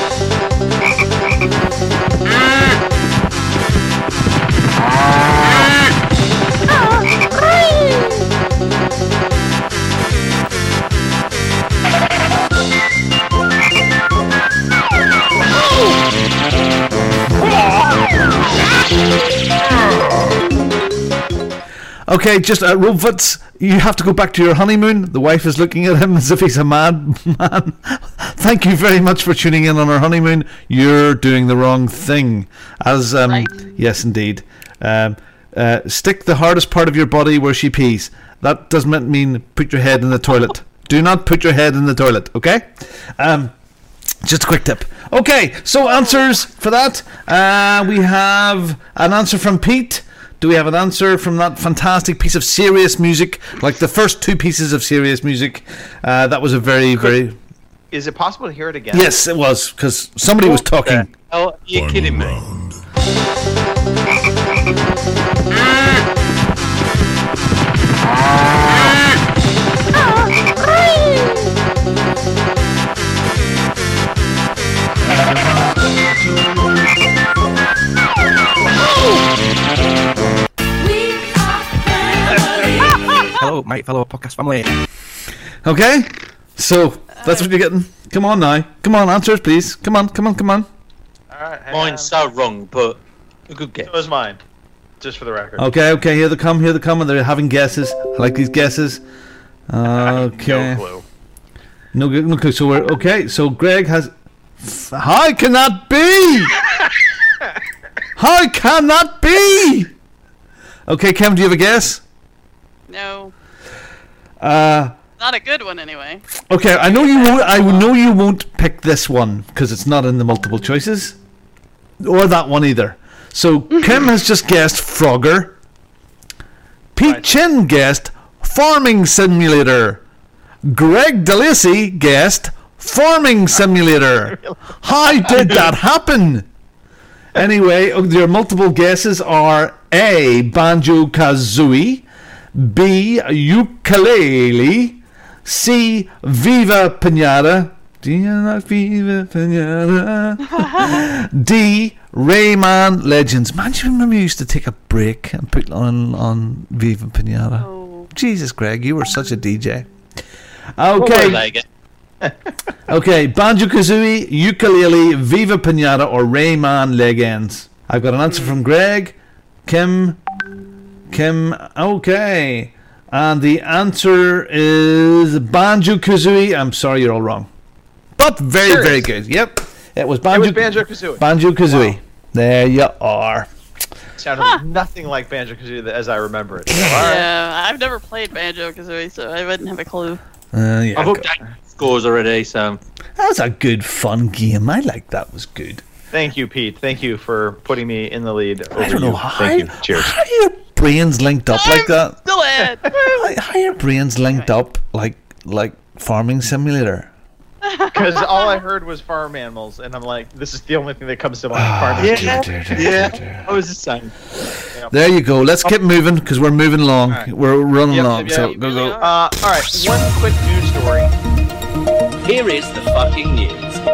Okay, just Robfoots, you have to go back to your honeymoon. The wife is looking at him as if he's a mad man. Thank you very much for tuning in on our honeymoon. You're doing the wrong thing. As yes, indeed. Stick the hardest part of your body where she pees. That doesn't mean put your head in the toilet. Do not put your head in the toilet, okay? Just a quick tip. Okay, so answers for that. We have an answer from Pete. Do we have an answer from that fantastic piece of serious music? Like the first two pieces of serious music. That was a very, very... Is it possible to hear it again? Yes, it was, because somebody was talking. Oh, you're kidding me. Hello, my fellow podcast family. Okay, so that's what you're getting. Come on now. Come on, answers, please. Come on. All right. Mine's so wrong, but a good guess. So is mine, just for the record. Okay, here they come, and they're having guesses. I like these guesses. Okay. No clue. So we're okay. So Greg has. How can that be? How can that be? Okay, Kevin, do you have a guess? No. Not a good one, anyway. Okay, I know you won't. I know you won't pick this one because it's not in the multiple choices, or that one either. So Kim has just guessed Frogger. Pete Chin guessed Farming Simulator. Greg DeLacy guessed Farming Simulator. How did that happen? Anyway, your multiple guesses are A, Banjo-Kazooie, B, Ukulele, C, Viva Pinata. Do you like Viva Pinata? D, Rayman Legends. Man, do you remember you used to take a break and put on Viva Pinata? Oh. Jesus, Greg, you were such a DJ. Okay. Okay, Banjo-Kazooie, ukulele, Viva Pinata, or Rayman Legends. I've got an answer from Greg, Kim, okay. And the answer is Banjo-Kazooie. I'm sorry, you're all wrong. But very good. Yep. It was Banjo-Kazooie. Banjo-Kazooie. Wow. There you are. Sounded nothing like Banjo-Kazooie as I remember it. Yeah, I've never played Banjo-Kazooie, so I wouldn't have a clue. I've looked at scores already, so... That was a good, fun game. I like that. Was good. Thank you, Pete. Thank you for putting me in the lead. I don't know how. Thank you. Cheers. How are your brains linked up like that? Still ahead. How are your brains linked up like Farming Simulator? Because all I heard was farm animals, and I'm like, this is the only thing that comes to mind. Yeah. I was just saying. There you go. Let's keep moving because we're moving along. Right. We're running along. So go. All right. One quick news story. Here is the fucking news.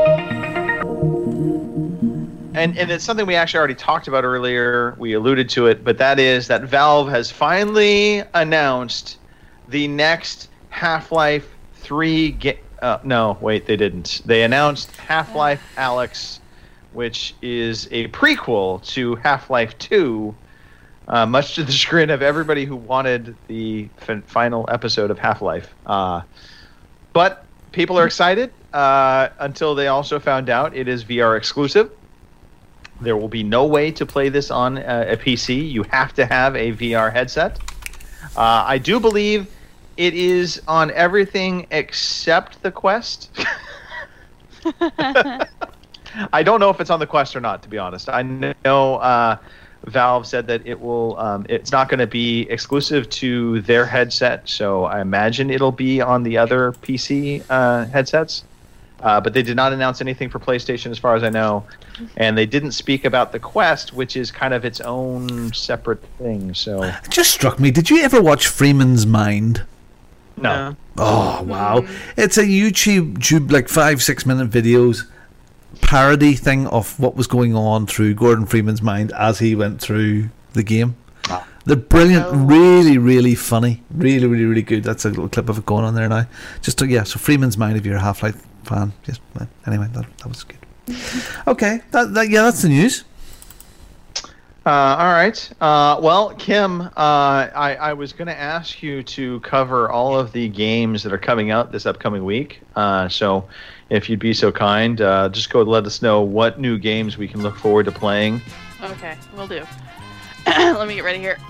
And it's something we actually already talked about earlier. We alluded to it, but that is that Valve has finally announced the next Half-Life 3 game. No, wait, they didn't. They announced Half-Life Alyx, which is a prequel to Half-Life 2, much to the chagrin of everybody who wanted the final episode of Half-Life. But people are excited until they also found out it is VR exclusive. There will be no way to play this on a PC. You have to have a VR headset. I do believe it is on everything except the Quest. I don't know if it's on the Quest or not, to be honest. I know Valve said that it will. It's not going to be exclusive to their headset, so I imagine it'll be on the other PC headsets. But they did not announce anything for PlayStation, as far as I know, and they didn't speak about the Quest, which is kind of its own separate thing. So it just struck me. Did you ever watch Freeman's Mind? No. Oh wow! It's a YouTube like 5-6 minute videos parody thing of what was going on through Gordon Freeman's mind as he went through the game. They're brilliant, really funny, really good. That's a little clip of it going on there now. So Freeman's Mind, if you're a Half-Life fan. Just anyway, that was good. Okay, that's the news. All right. Well, Kim, I was going to ask you to cover all of the games that are coming out this upcoming week. So if you'd be so kind, just go let us know what new games we can look forward to playing. Okay, will do. Let me get ready here.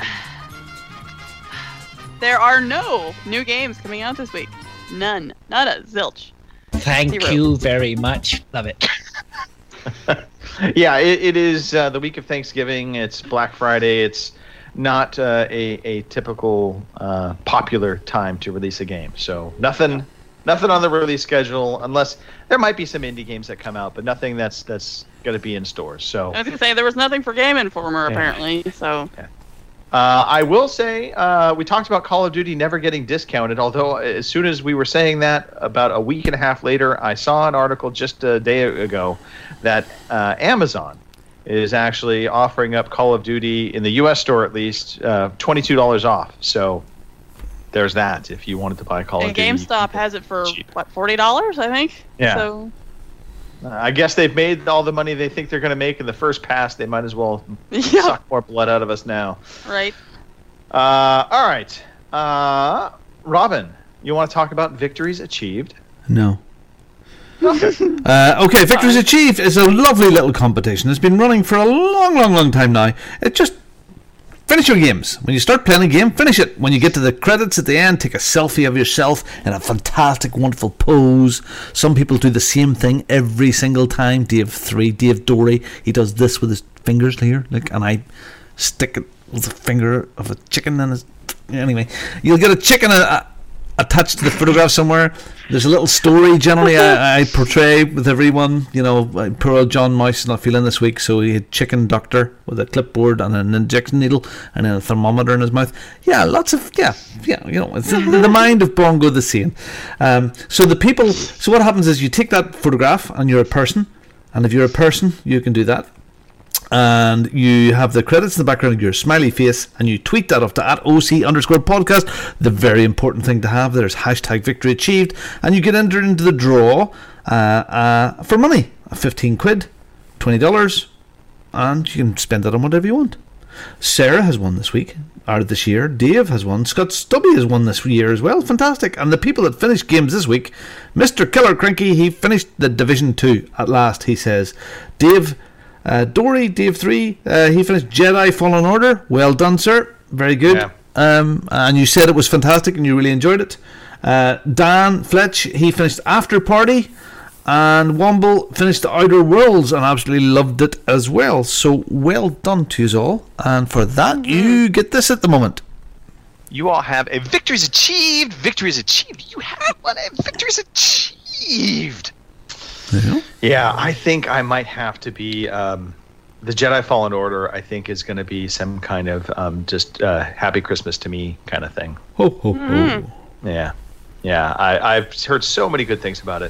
There are no new games coming out this week. None. Not a zilch. Thank you very much. Love it. Yeah, it is the week of Thanksgiving. It's Black Friday. It's not a typical popular time to release a game. So nothing on the release schedule, unless there might be some indie games that come out, but nothing that's going to be in stores. So I was going to say there was nothing for Game Informer apparently. So I will say we talked about Call of Duty never getting discounted. Although as soon as we were saying that, about a week and a half later, I saw an article just a day ago that Amazon is actually offering up Call of Duty in the U.S. store at least $22 off. So there's that if you wanted to buy Call of Duty. And GameStop has it for what, $40, I think. Yeah. So I guess they've made all the money they think they're going to make in the first pass. They might as well suck more blood out of us now. Right. All right. Robin, you want to talk about victories achieved? No. Okay, Victories Achieved is a lovely little competition. It's been running for a long time now. It just finish your games. When you start playing a game, finish it. When you get to the credits at the end, take a selfie of yourself in a fantastic, wonderful pose. Some people do the same thing every single time. Dave Dory, he does this with his fingers here, and I stick it with the finger of a chicken in his... Anyway, you'll get a chicken attached to the photograph somewhere. There's a little story generally I portray with everyone. Poor old John Mouse is not feeling this week, so he had chicken doctor with a clipboard and an injection needle and a thermometer in his mouth. Yeah, lots of it's the mind of Bongo the Sane. So what happens is you take that photograph and you're a person, and if you're a person you can do that. and you have the credits in the background of your smiley face, and you tweet that up to @OC_podcast. The very important thing to have, there's #victory achieved, and you get entered into the draw for money, 15 quid, $20, and you can spend that on whatever you want. Sarah has won this week, or this year. Dave has won. Scott Stubby has won this year as well. Fantastic. And the people that finished games this week, Mr. Killer Cranky, he finished the Division 2 at last, he says. Dave Dory, Dave 3, he finished Jedi Fallen Order. Well done, sir. Very good. Yeah. And you said it was fantastic and you really enjoyed it. Dan Fletch, he finished After Party. And Womble finished The Outer Worlds and absolutely loved it as well. So well done to you all. And for that, you get this at the moment. You all have a victories achieved. Victories achieved. You have one. A victories achieved. Yeah, I think I might have to be the Jedi Fallen Order. I think is going to be some kind of just Happy Christmas to me kind of thing. Ho ho ho. Yeah. I've heard so many good things about it.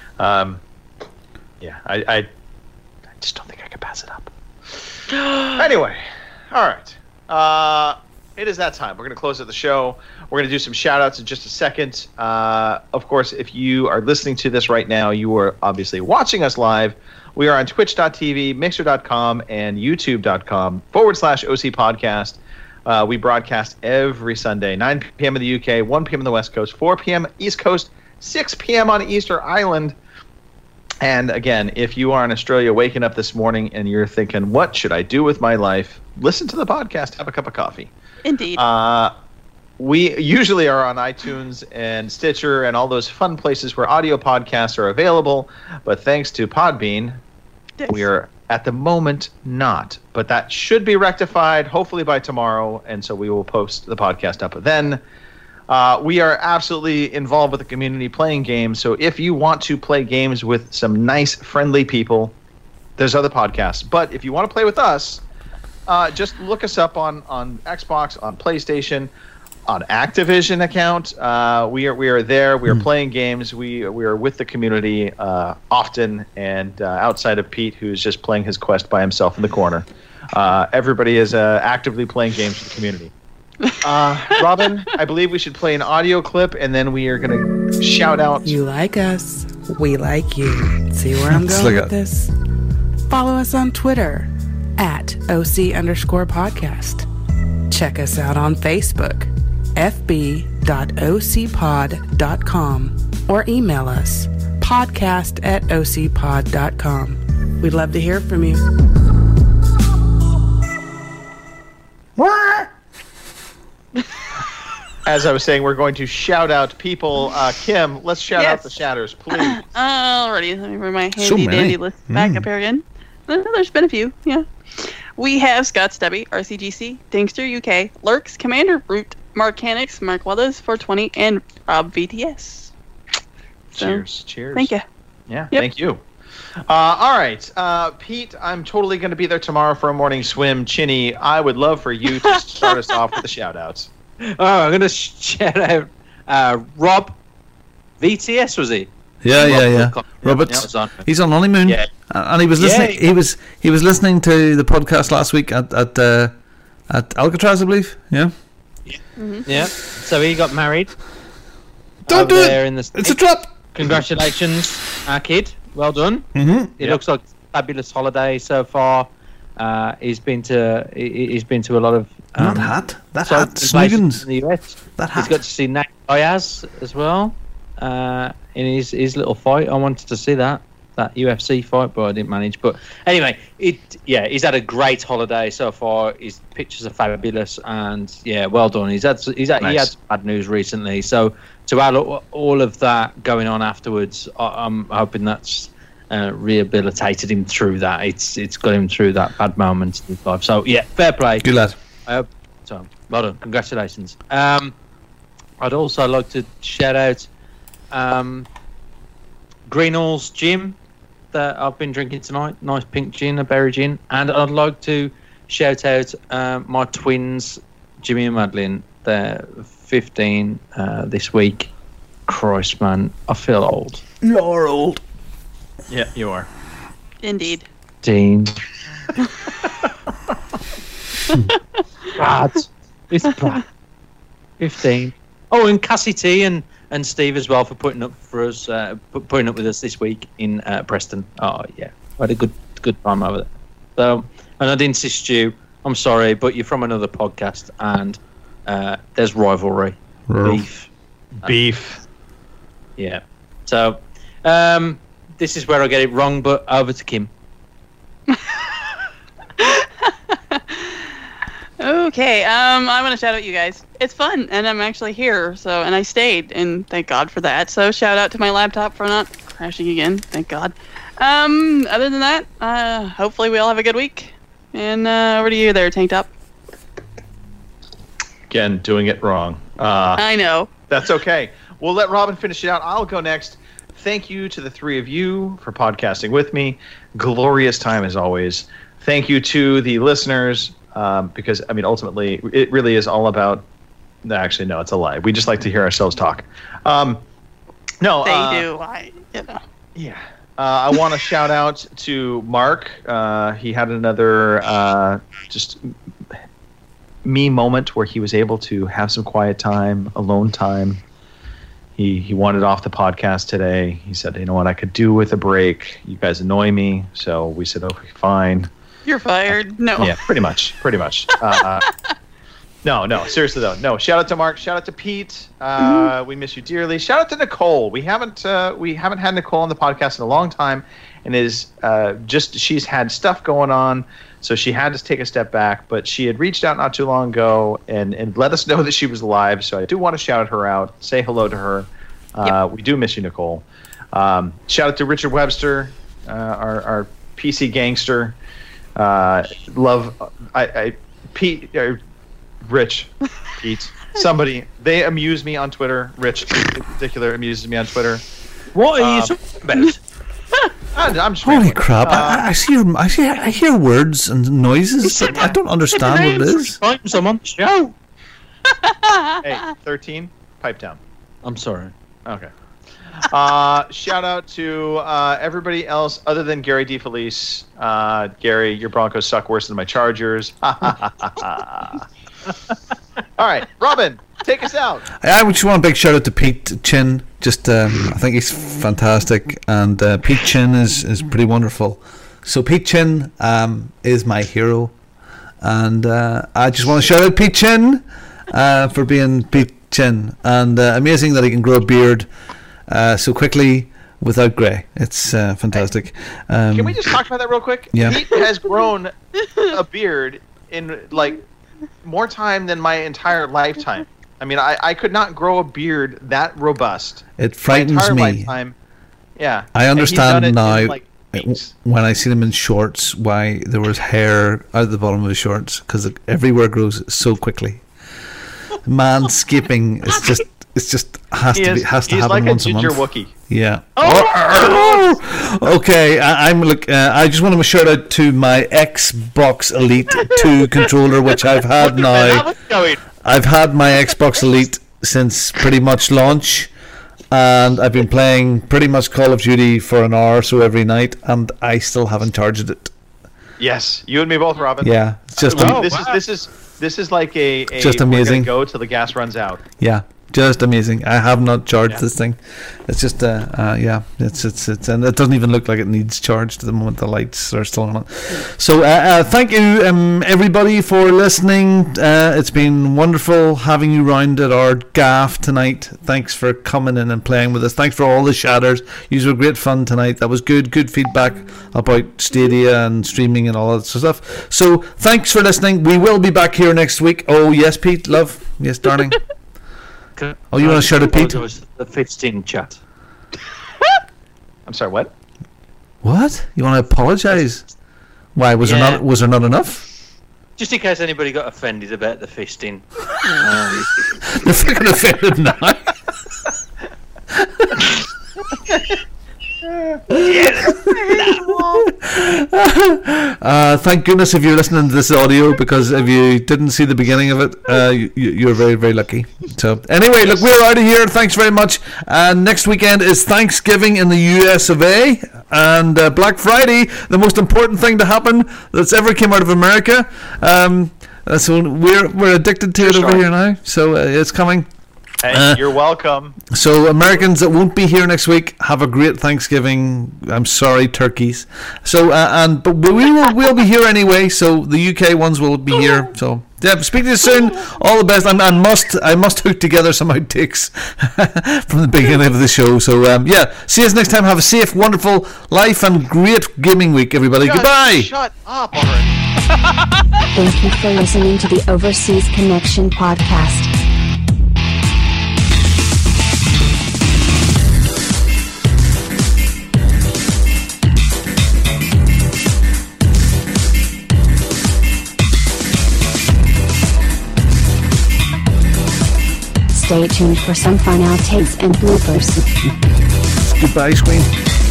I just don't think I can pass it up. Anyway, all right. It is that time. We're going to close out the show. We're going to do some shout-outs in just a second. Of course, if you are listening to this right now, you are obviously watching us live. We are on twitch.tv, mixer.com, and youtube.com/OC Podcast. We broadcast every Sunday, 9 p.m. in the UK, 1 p.m. in the West Coast, 4 p.m. East Coast, 6 p.m. on Easter Island. And again, if you are in Australia waking up this morning and you're thinking, what should I do with my life? Listen to the podcast, have a cup of coffee. Indeed. We usually are on iTunes and Stitcher and all those fun places where audio podcasts are available. But thanks to Podbean, we are at the moment not. But that should be rectified, hopefully by tomorrow. And so we will post the podcast up then. We are absolutely involved with the community playing games. So if you want to play games with some nice, friendly people, there's other podcasts. But if you want to play with us, just look us up on Xbox, on PlayStation, on Activision account. We are there. We are playing games. We are with the community often. And outside of Pete, who's just playing his quest by himself in the corner, everybody is actively playing games with the community. Robin, I believe we should play an audio clip, and then we are going to shout out. You like us, we like you. See where I'm going with this? Follow us on Twitter @OC_podcast. Check us out on Facebook, fb.ocpod.com, or email us, podcast@ocpod.com. We'd love to hear from you. As I was saying, we're going to shout out people. Kim, let's shout out the shouters, please. Alrighty, let me bring my handy-dandy list back up here again. There's been a few, yeah. We have Scott Stubby, RCGC, Dingster UK, Lurks, Commander Root, Mark Canix, Mark Weathers, 420, and Rob VTS. So, cheers. Thank you. Yeah, thank you. All right, Pete, I'm totally going to be there tomorrow for a morning swim. Chinny, I would love for you to start us off with the shout-outs. Oh, I'm going to shout out Rob VTS, was he? Yeah. Roberts. He's on honeymoon, and he was listening. He was listening to the podcast last week at Alcatraz, I believe. Yeah. Mm-hmm. Yeah. So he got married. Don't do it. It's a trap. Congratulations, our kid. Well done. Mm-hmm. It looks like a fabulous holiday so far. He's been to a lot of. That hat, Snuggins. In the US. That hat. He's got to see Nate Diaz as well in his little fight. I wanted to see that UFC fight, but I didn't manage. But anyway, he's had a great holiday so far. His pictures are fabulous, and well done. He had some bad news recently, so to add all of that going on afterwards, I'm hoping that's rehabilitated him through that. It's got him through that bad moment in his life. So fair play. Good lad. So well done. Congratulations. I'd also like to shout out Greenall's Gin that I've been drinking tonight. Nice pink gin, a berry gin. And I'd like to shout out my twins, Jimmy and Madeline. They're 15 this week. Christ, man, I feel old. You're old. Yeah, you are. Indeed. Dean. Brad. It's Brad. 15. Oh, and Cassie T and Steve as well for putting up with us this week in Preston. Oh yeah, I had a good time over there. So, and I didn't insist you. I'm sorry, but you're from another podcast, and there's rivalry, beef. Yeah. So, this is where I get it wrong. But over to Kim. Okay, I want to shout out you guys. It's fun, and I'm actually here, and I stayed, and thank God for that. So shout out to my laptop for not crashing again, thank God. Other than that, hopefully we all have a good week. And over to you there, Tank Top. Again, doing it wrong. I know. That's okay. We'll let Robin finish it out. I'll go next. Thank you to the three of you for podcasting with me. Glorious time as always. Thank you to the listeners. Because ultimately, it really is all about. Actually, no, it's a lie. We just like to hear ourselves talk. No, they do. Yeah. I want to shout out to Mark. He had another just me moment where he was able to have some quiet time, alone time. He wanted off the podcast today. He said, "You know what? I could do with a break. You guys annoy me." So we said, "Okay, fine." You're fired. No. Yeah, pretty much. No, seriously though. No, shout out to Mark. Shout out to Pete. We miss you dearly. Shout out to Nicole. We haven't had Nicole on the podcast in a long time, and she's had stuff going on, so she had to take a step back. But she had reached out not too long ago and let us know that she was alive. So I do want to shout her out. Say hello to her. Yep. We do miss you, Nicole. Shout out to Richard Webster, our PC gangster. Pete, somebody. They amuse me on Twitter. Rich, in particular, amuses me on Twitter. What are you talking about? I'm just holy crap! I hear words and noises. I don't understand what it is. I'm on the show. Hey, 13, pipe down. I'm sorry. Okay. Shout out to everybody else other than Gary DeFelice. Gary, your Broncos suck worse than my Chargers. All right, Robin, take us out. I just want a big shout out to Pete Chin. Just, I think he's fantastic, and Pete Chin is pretty wonderful. So Pete Chin is my hero, and I just want to shout out Pete Chin for being Pete Chin, and amazing that he can grow a beard so quickly without grey. It's fantastic. Can we just talk about that real quick? Yeah. Pete has grown a beard in more time than my entire lifetime. I could not grow a beard that robust. It frightens me. Lifetime. Yeah. I understand now when I see him in shorts why there was hair out the bottom of his shorts, because everywhere grows so quickly. Manscaping has to happen once a month. He's like a ginger Wookiee. Yeah. Okay. I just want to shout out to my Xbox Elite 2 controller, which I've had now. I've had my Xbox Elite since pretty much launch, and I've been playing pretty much Call of Duty for an hour or so every night, and I still haven't charged it. Yes, you and me both, Robin. Yeah, it's just this is like a just amazing. We're gonna go till the gas runs out. Yeah. Just amazing. I have not charged this thing. It's just it's and it doesn't even look like it needs charged at the moment. The lights are still on. So thank you everybody for listening. It's been wonderful having you round at our gaff tonight. Thanks for coming in and playing with us. Thanks for all the shatters. You were great fun tonight. That was good feedback about Stadia and streaming and all that stuff. So thanks for listening. We will be back here next week. Oh yes, Pete, love. Yes, darling. Oh, you want to shout at Pete? The 15 chat. I'm sorry, what? What? You want to apologise? Why, was there not enough? Just in case anybody got offended about the fisting. They're fucking offended now. thank goodness if you're listening to this audio, because if you didn't see the beginning of it, you're very, very lucky. So anyway, look, we're out of here. Thanks very much. Next weekend is Thanksgiving in the US of A, and Black Friday, the most important thing to happen that's ever came out of America. So we're addicted to it over here now. So it's coming. Hey, you're welcome. So Americans that won't be here next week, have a great Thanksgiving. I'm sorry, turkeys. So but we'll be here anyway. So the UK ones will be here. So yeah, speak to you soon. All the best. I must hook together some outtakes from the beginning of the show. So yeah, see us next time. Have a safe, wonderful life and great gaming week, everybody. Goodbye. Shut up already. Thank you for listening to the Overseas Connection podcast. Stay tuned for some fun outtakes and bloopers. Goodbye, Screen.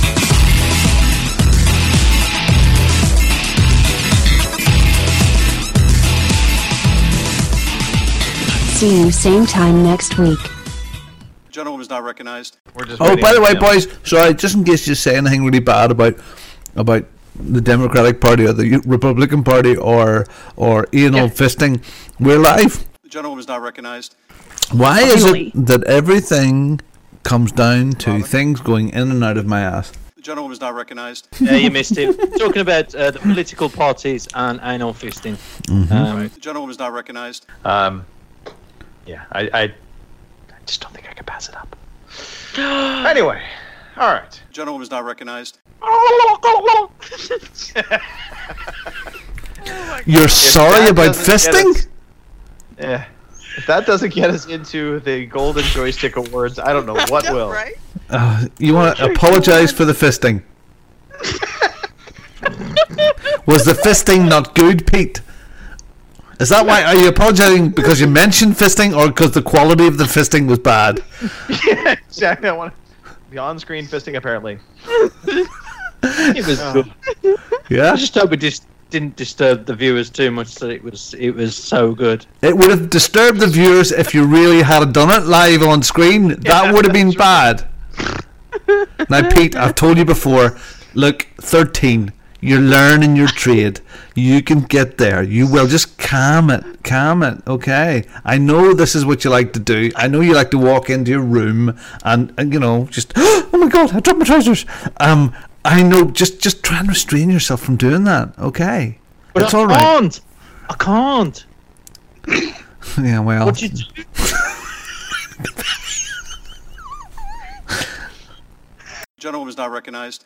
See you same time next week. Gentleman was not recognized. Oh, by the way, boys, sorry, just in case you say anything really bad about the Democratic Party or the Republican Party or anal fisting, we're live. The gentleman was not recognized. Why is it that everything comes down to things going in and out of my ass? The gentleman was not recognized. Yeah, you missed it. Talking about the political parties and anal fisting. Right. The gentleman was not recognized. Yeah, I just don't think I can pass it up. Anyway, all right. The gentleman was not recognized. You're sorry about fisting? Yeah. If that doesn't get us into the Golden Joystick Awards, I don't know what will. Right? You want to apologize for the fisting? Was the fisting not good, Pete? Is that why? Are you apologizing because you mentioned fisting, or because the quality of the fisting was bad? Yeah, exactly. I want the on-screen fisting, apparently. It was good. Yeah. I just hope we just didn't disturb the viewers too much. So it was so good. It would have disturbed the viewers if you really had done it live on screen. That would have been bad. Now, Pete, I've told you before. Look, 13. You're learning your trade. You can get there. You will. Just calm it. Okay. I know this is what you like to do. I know you like to walk into your room and you know, just, oh my God, I dropped my trousers. I know. Just try and restrain yourself from doing that. Okay. But it's all right. I can't. Yeah. Well. What you do? Gentleman was not recognized.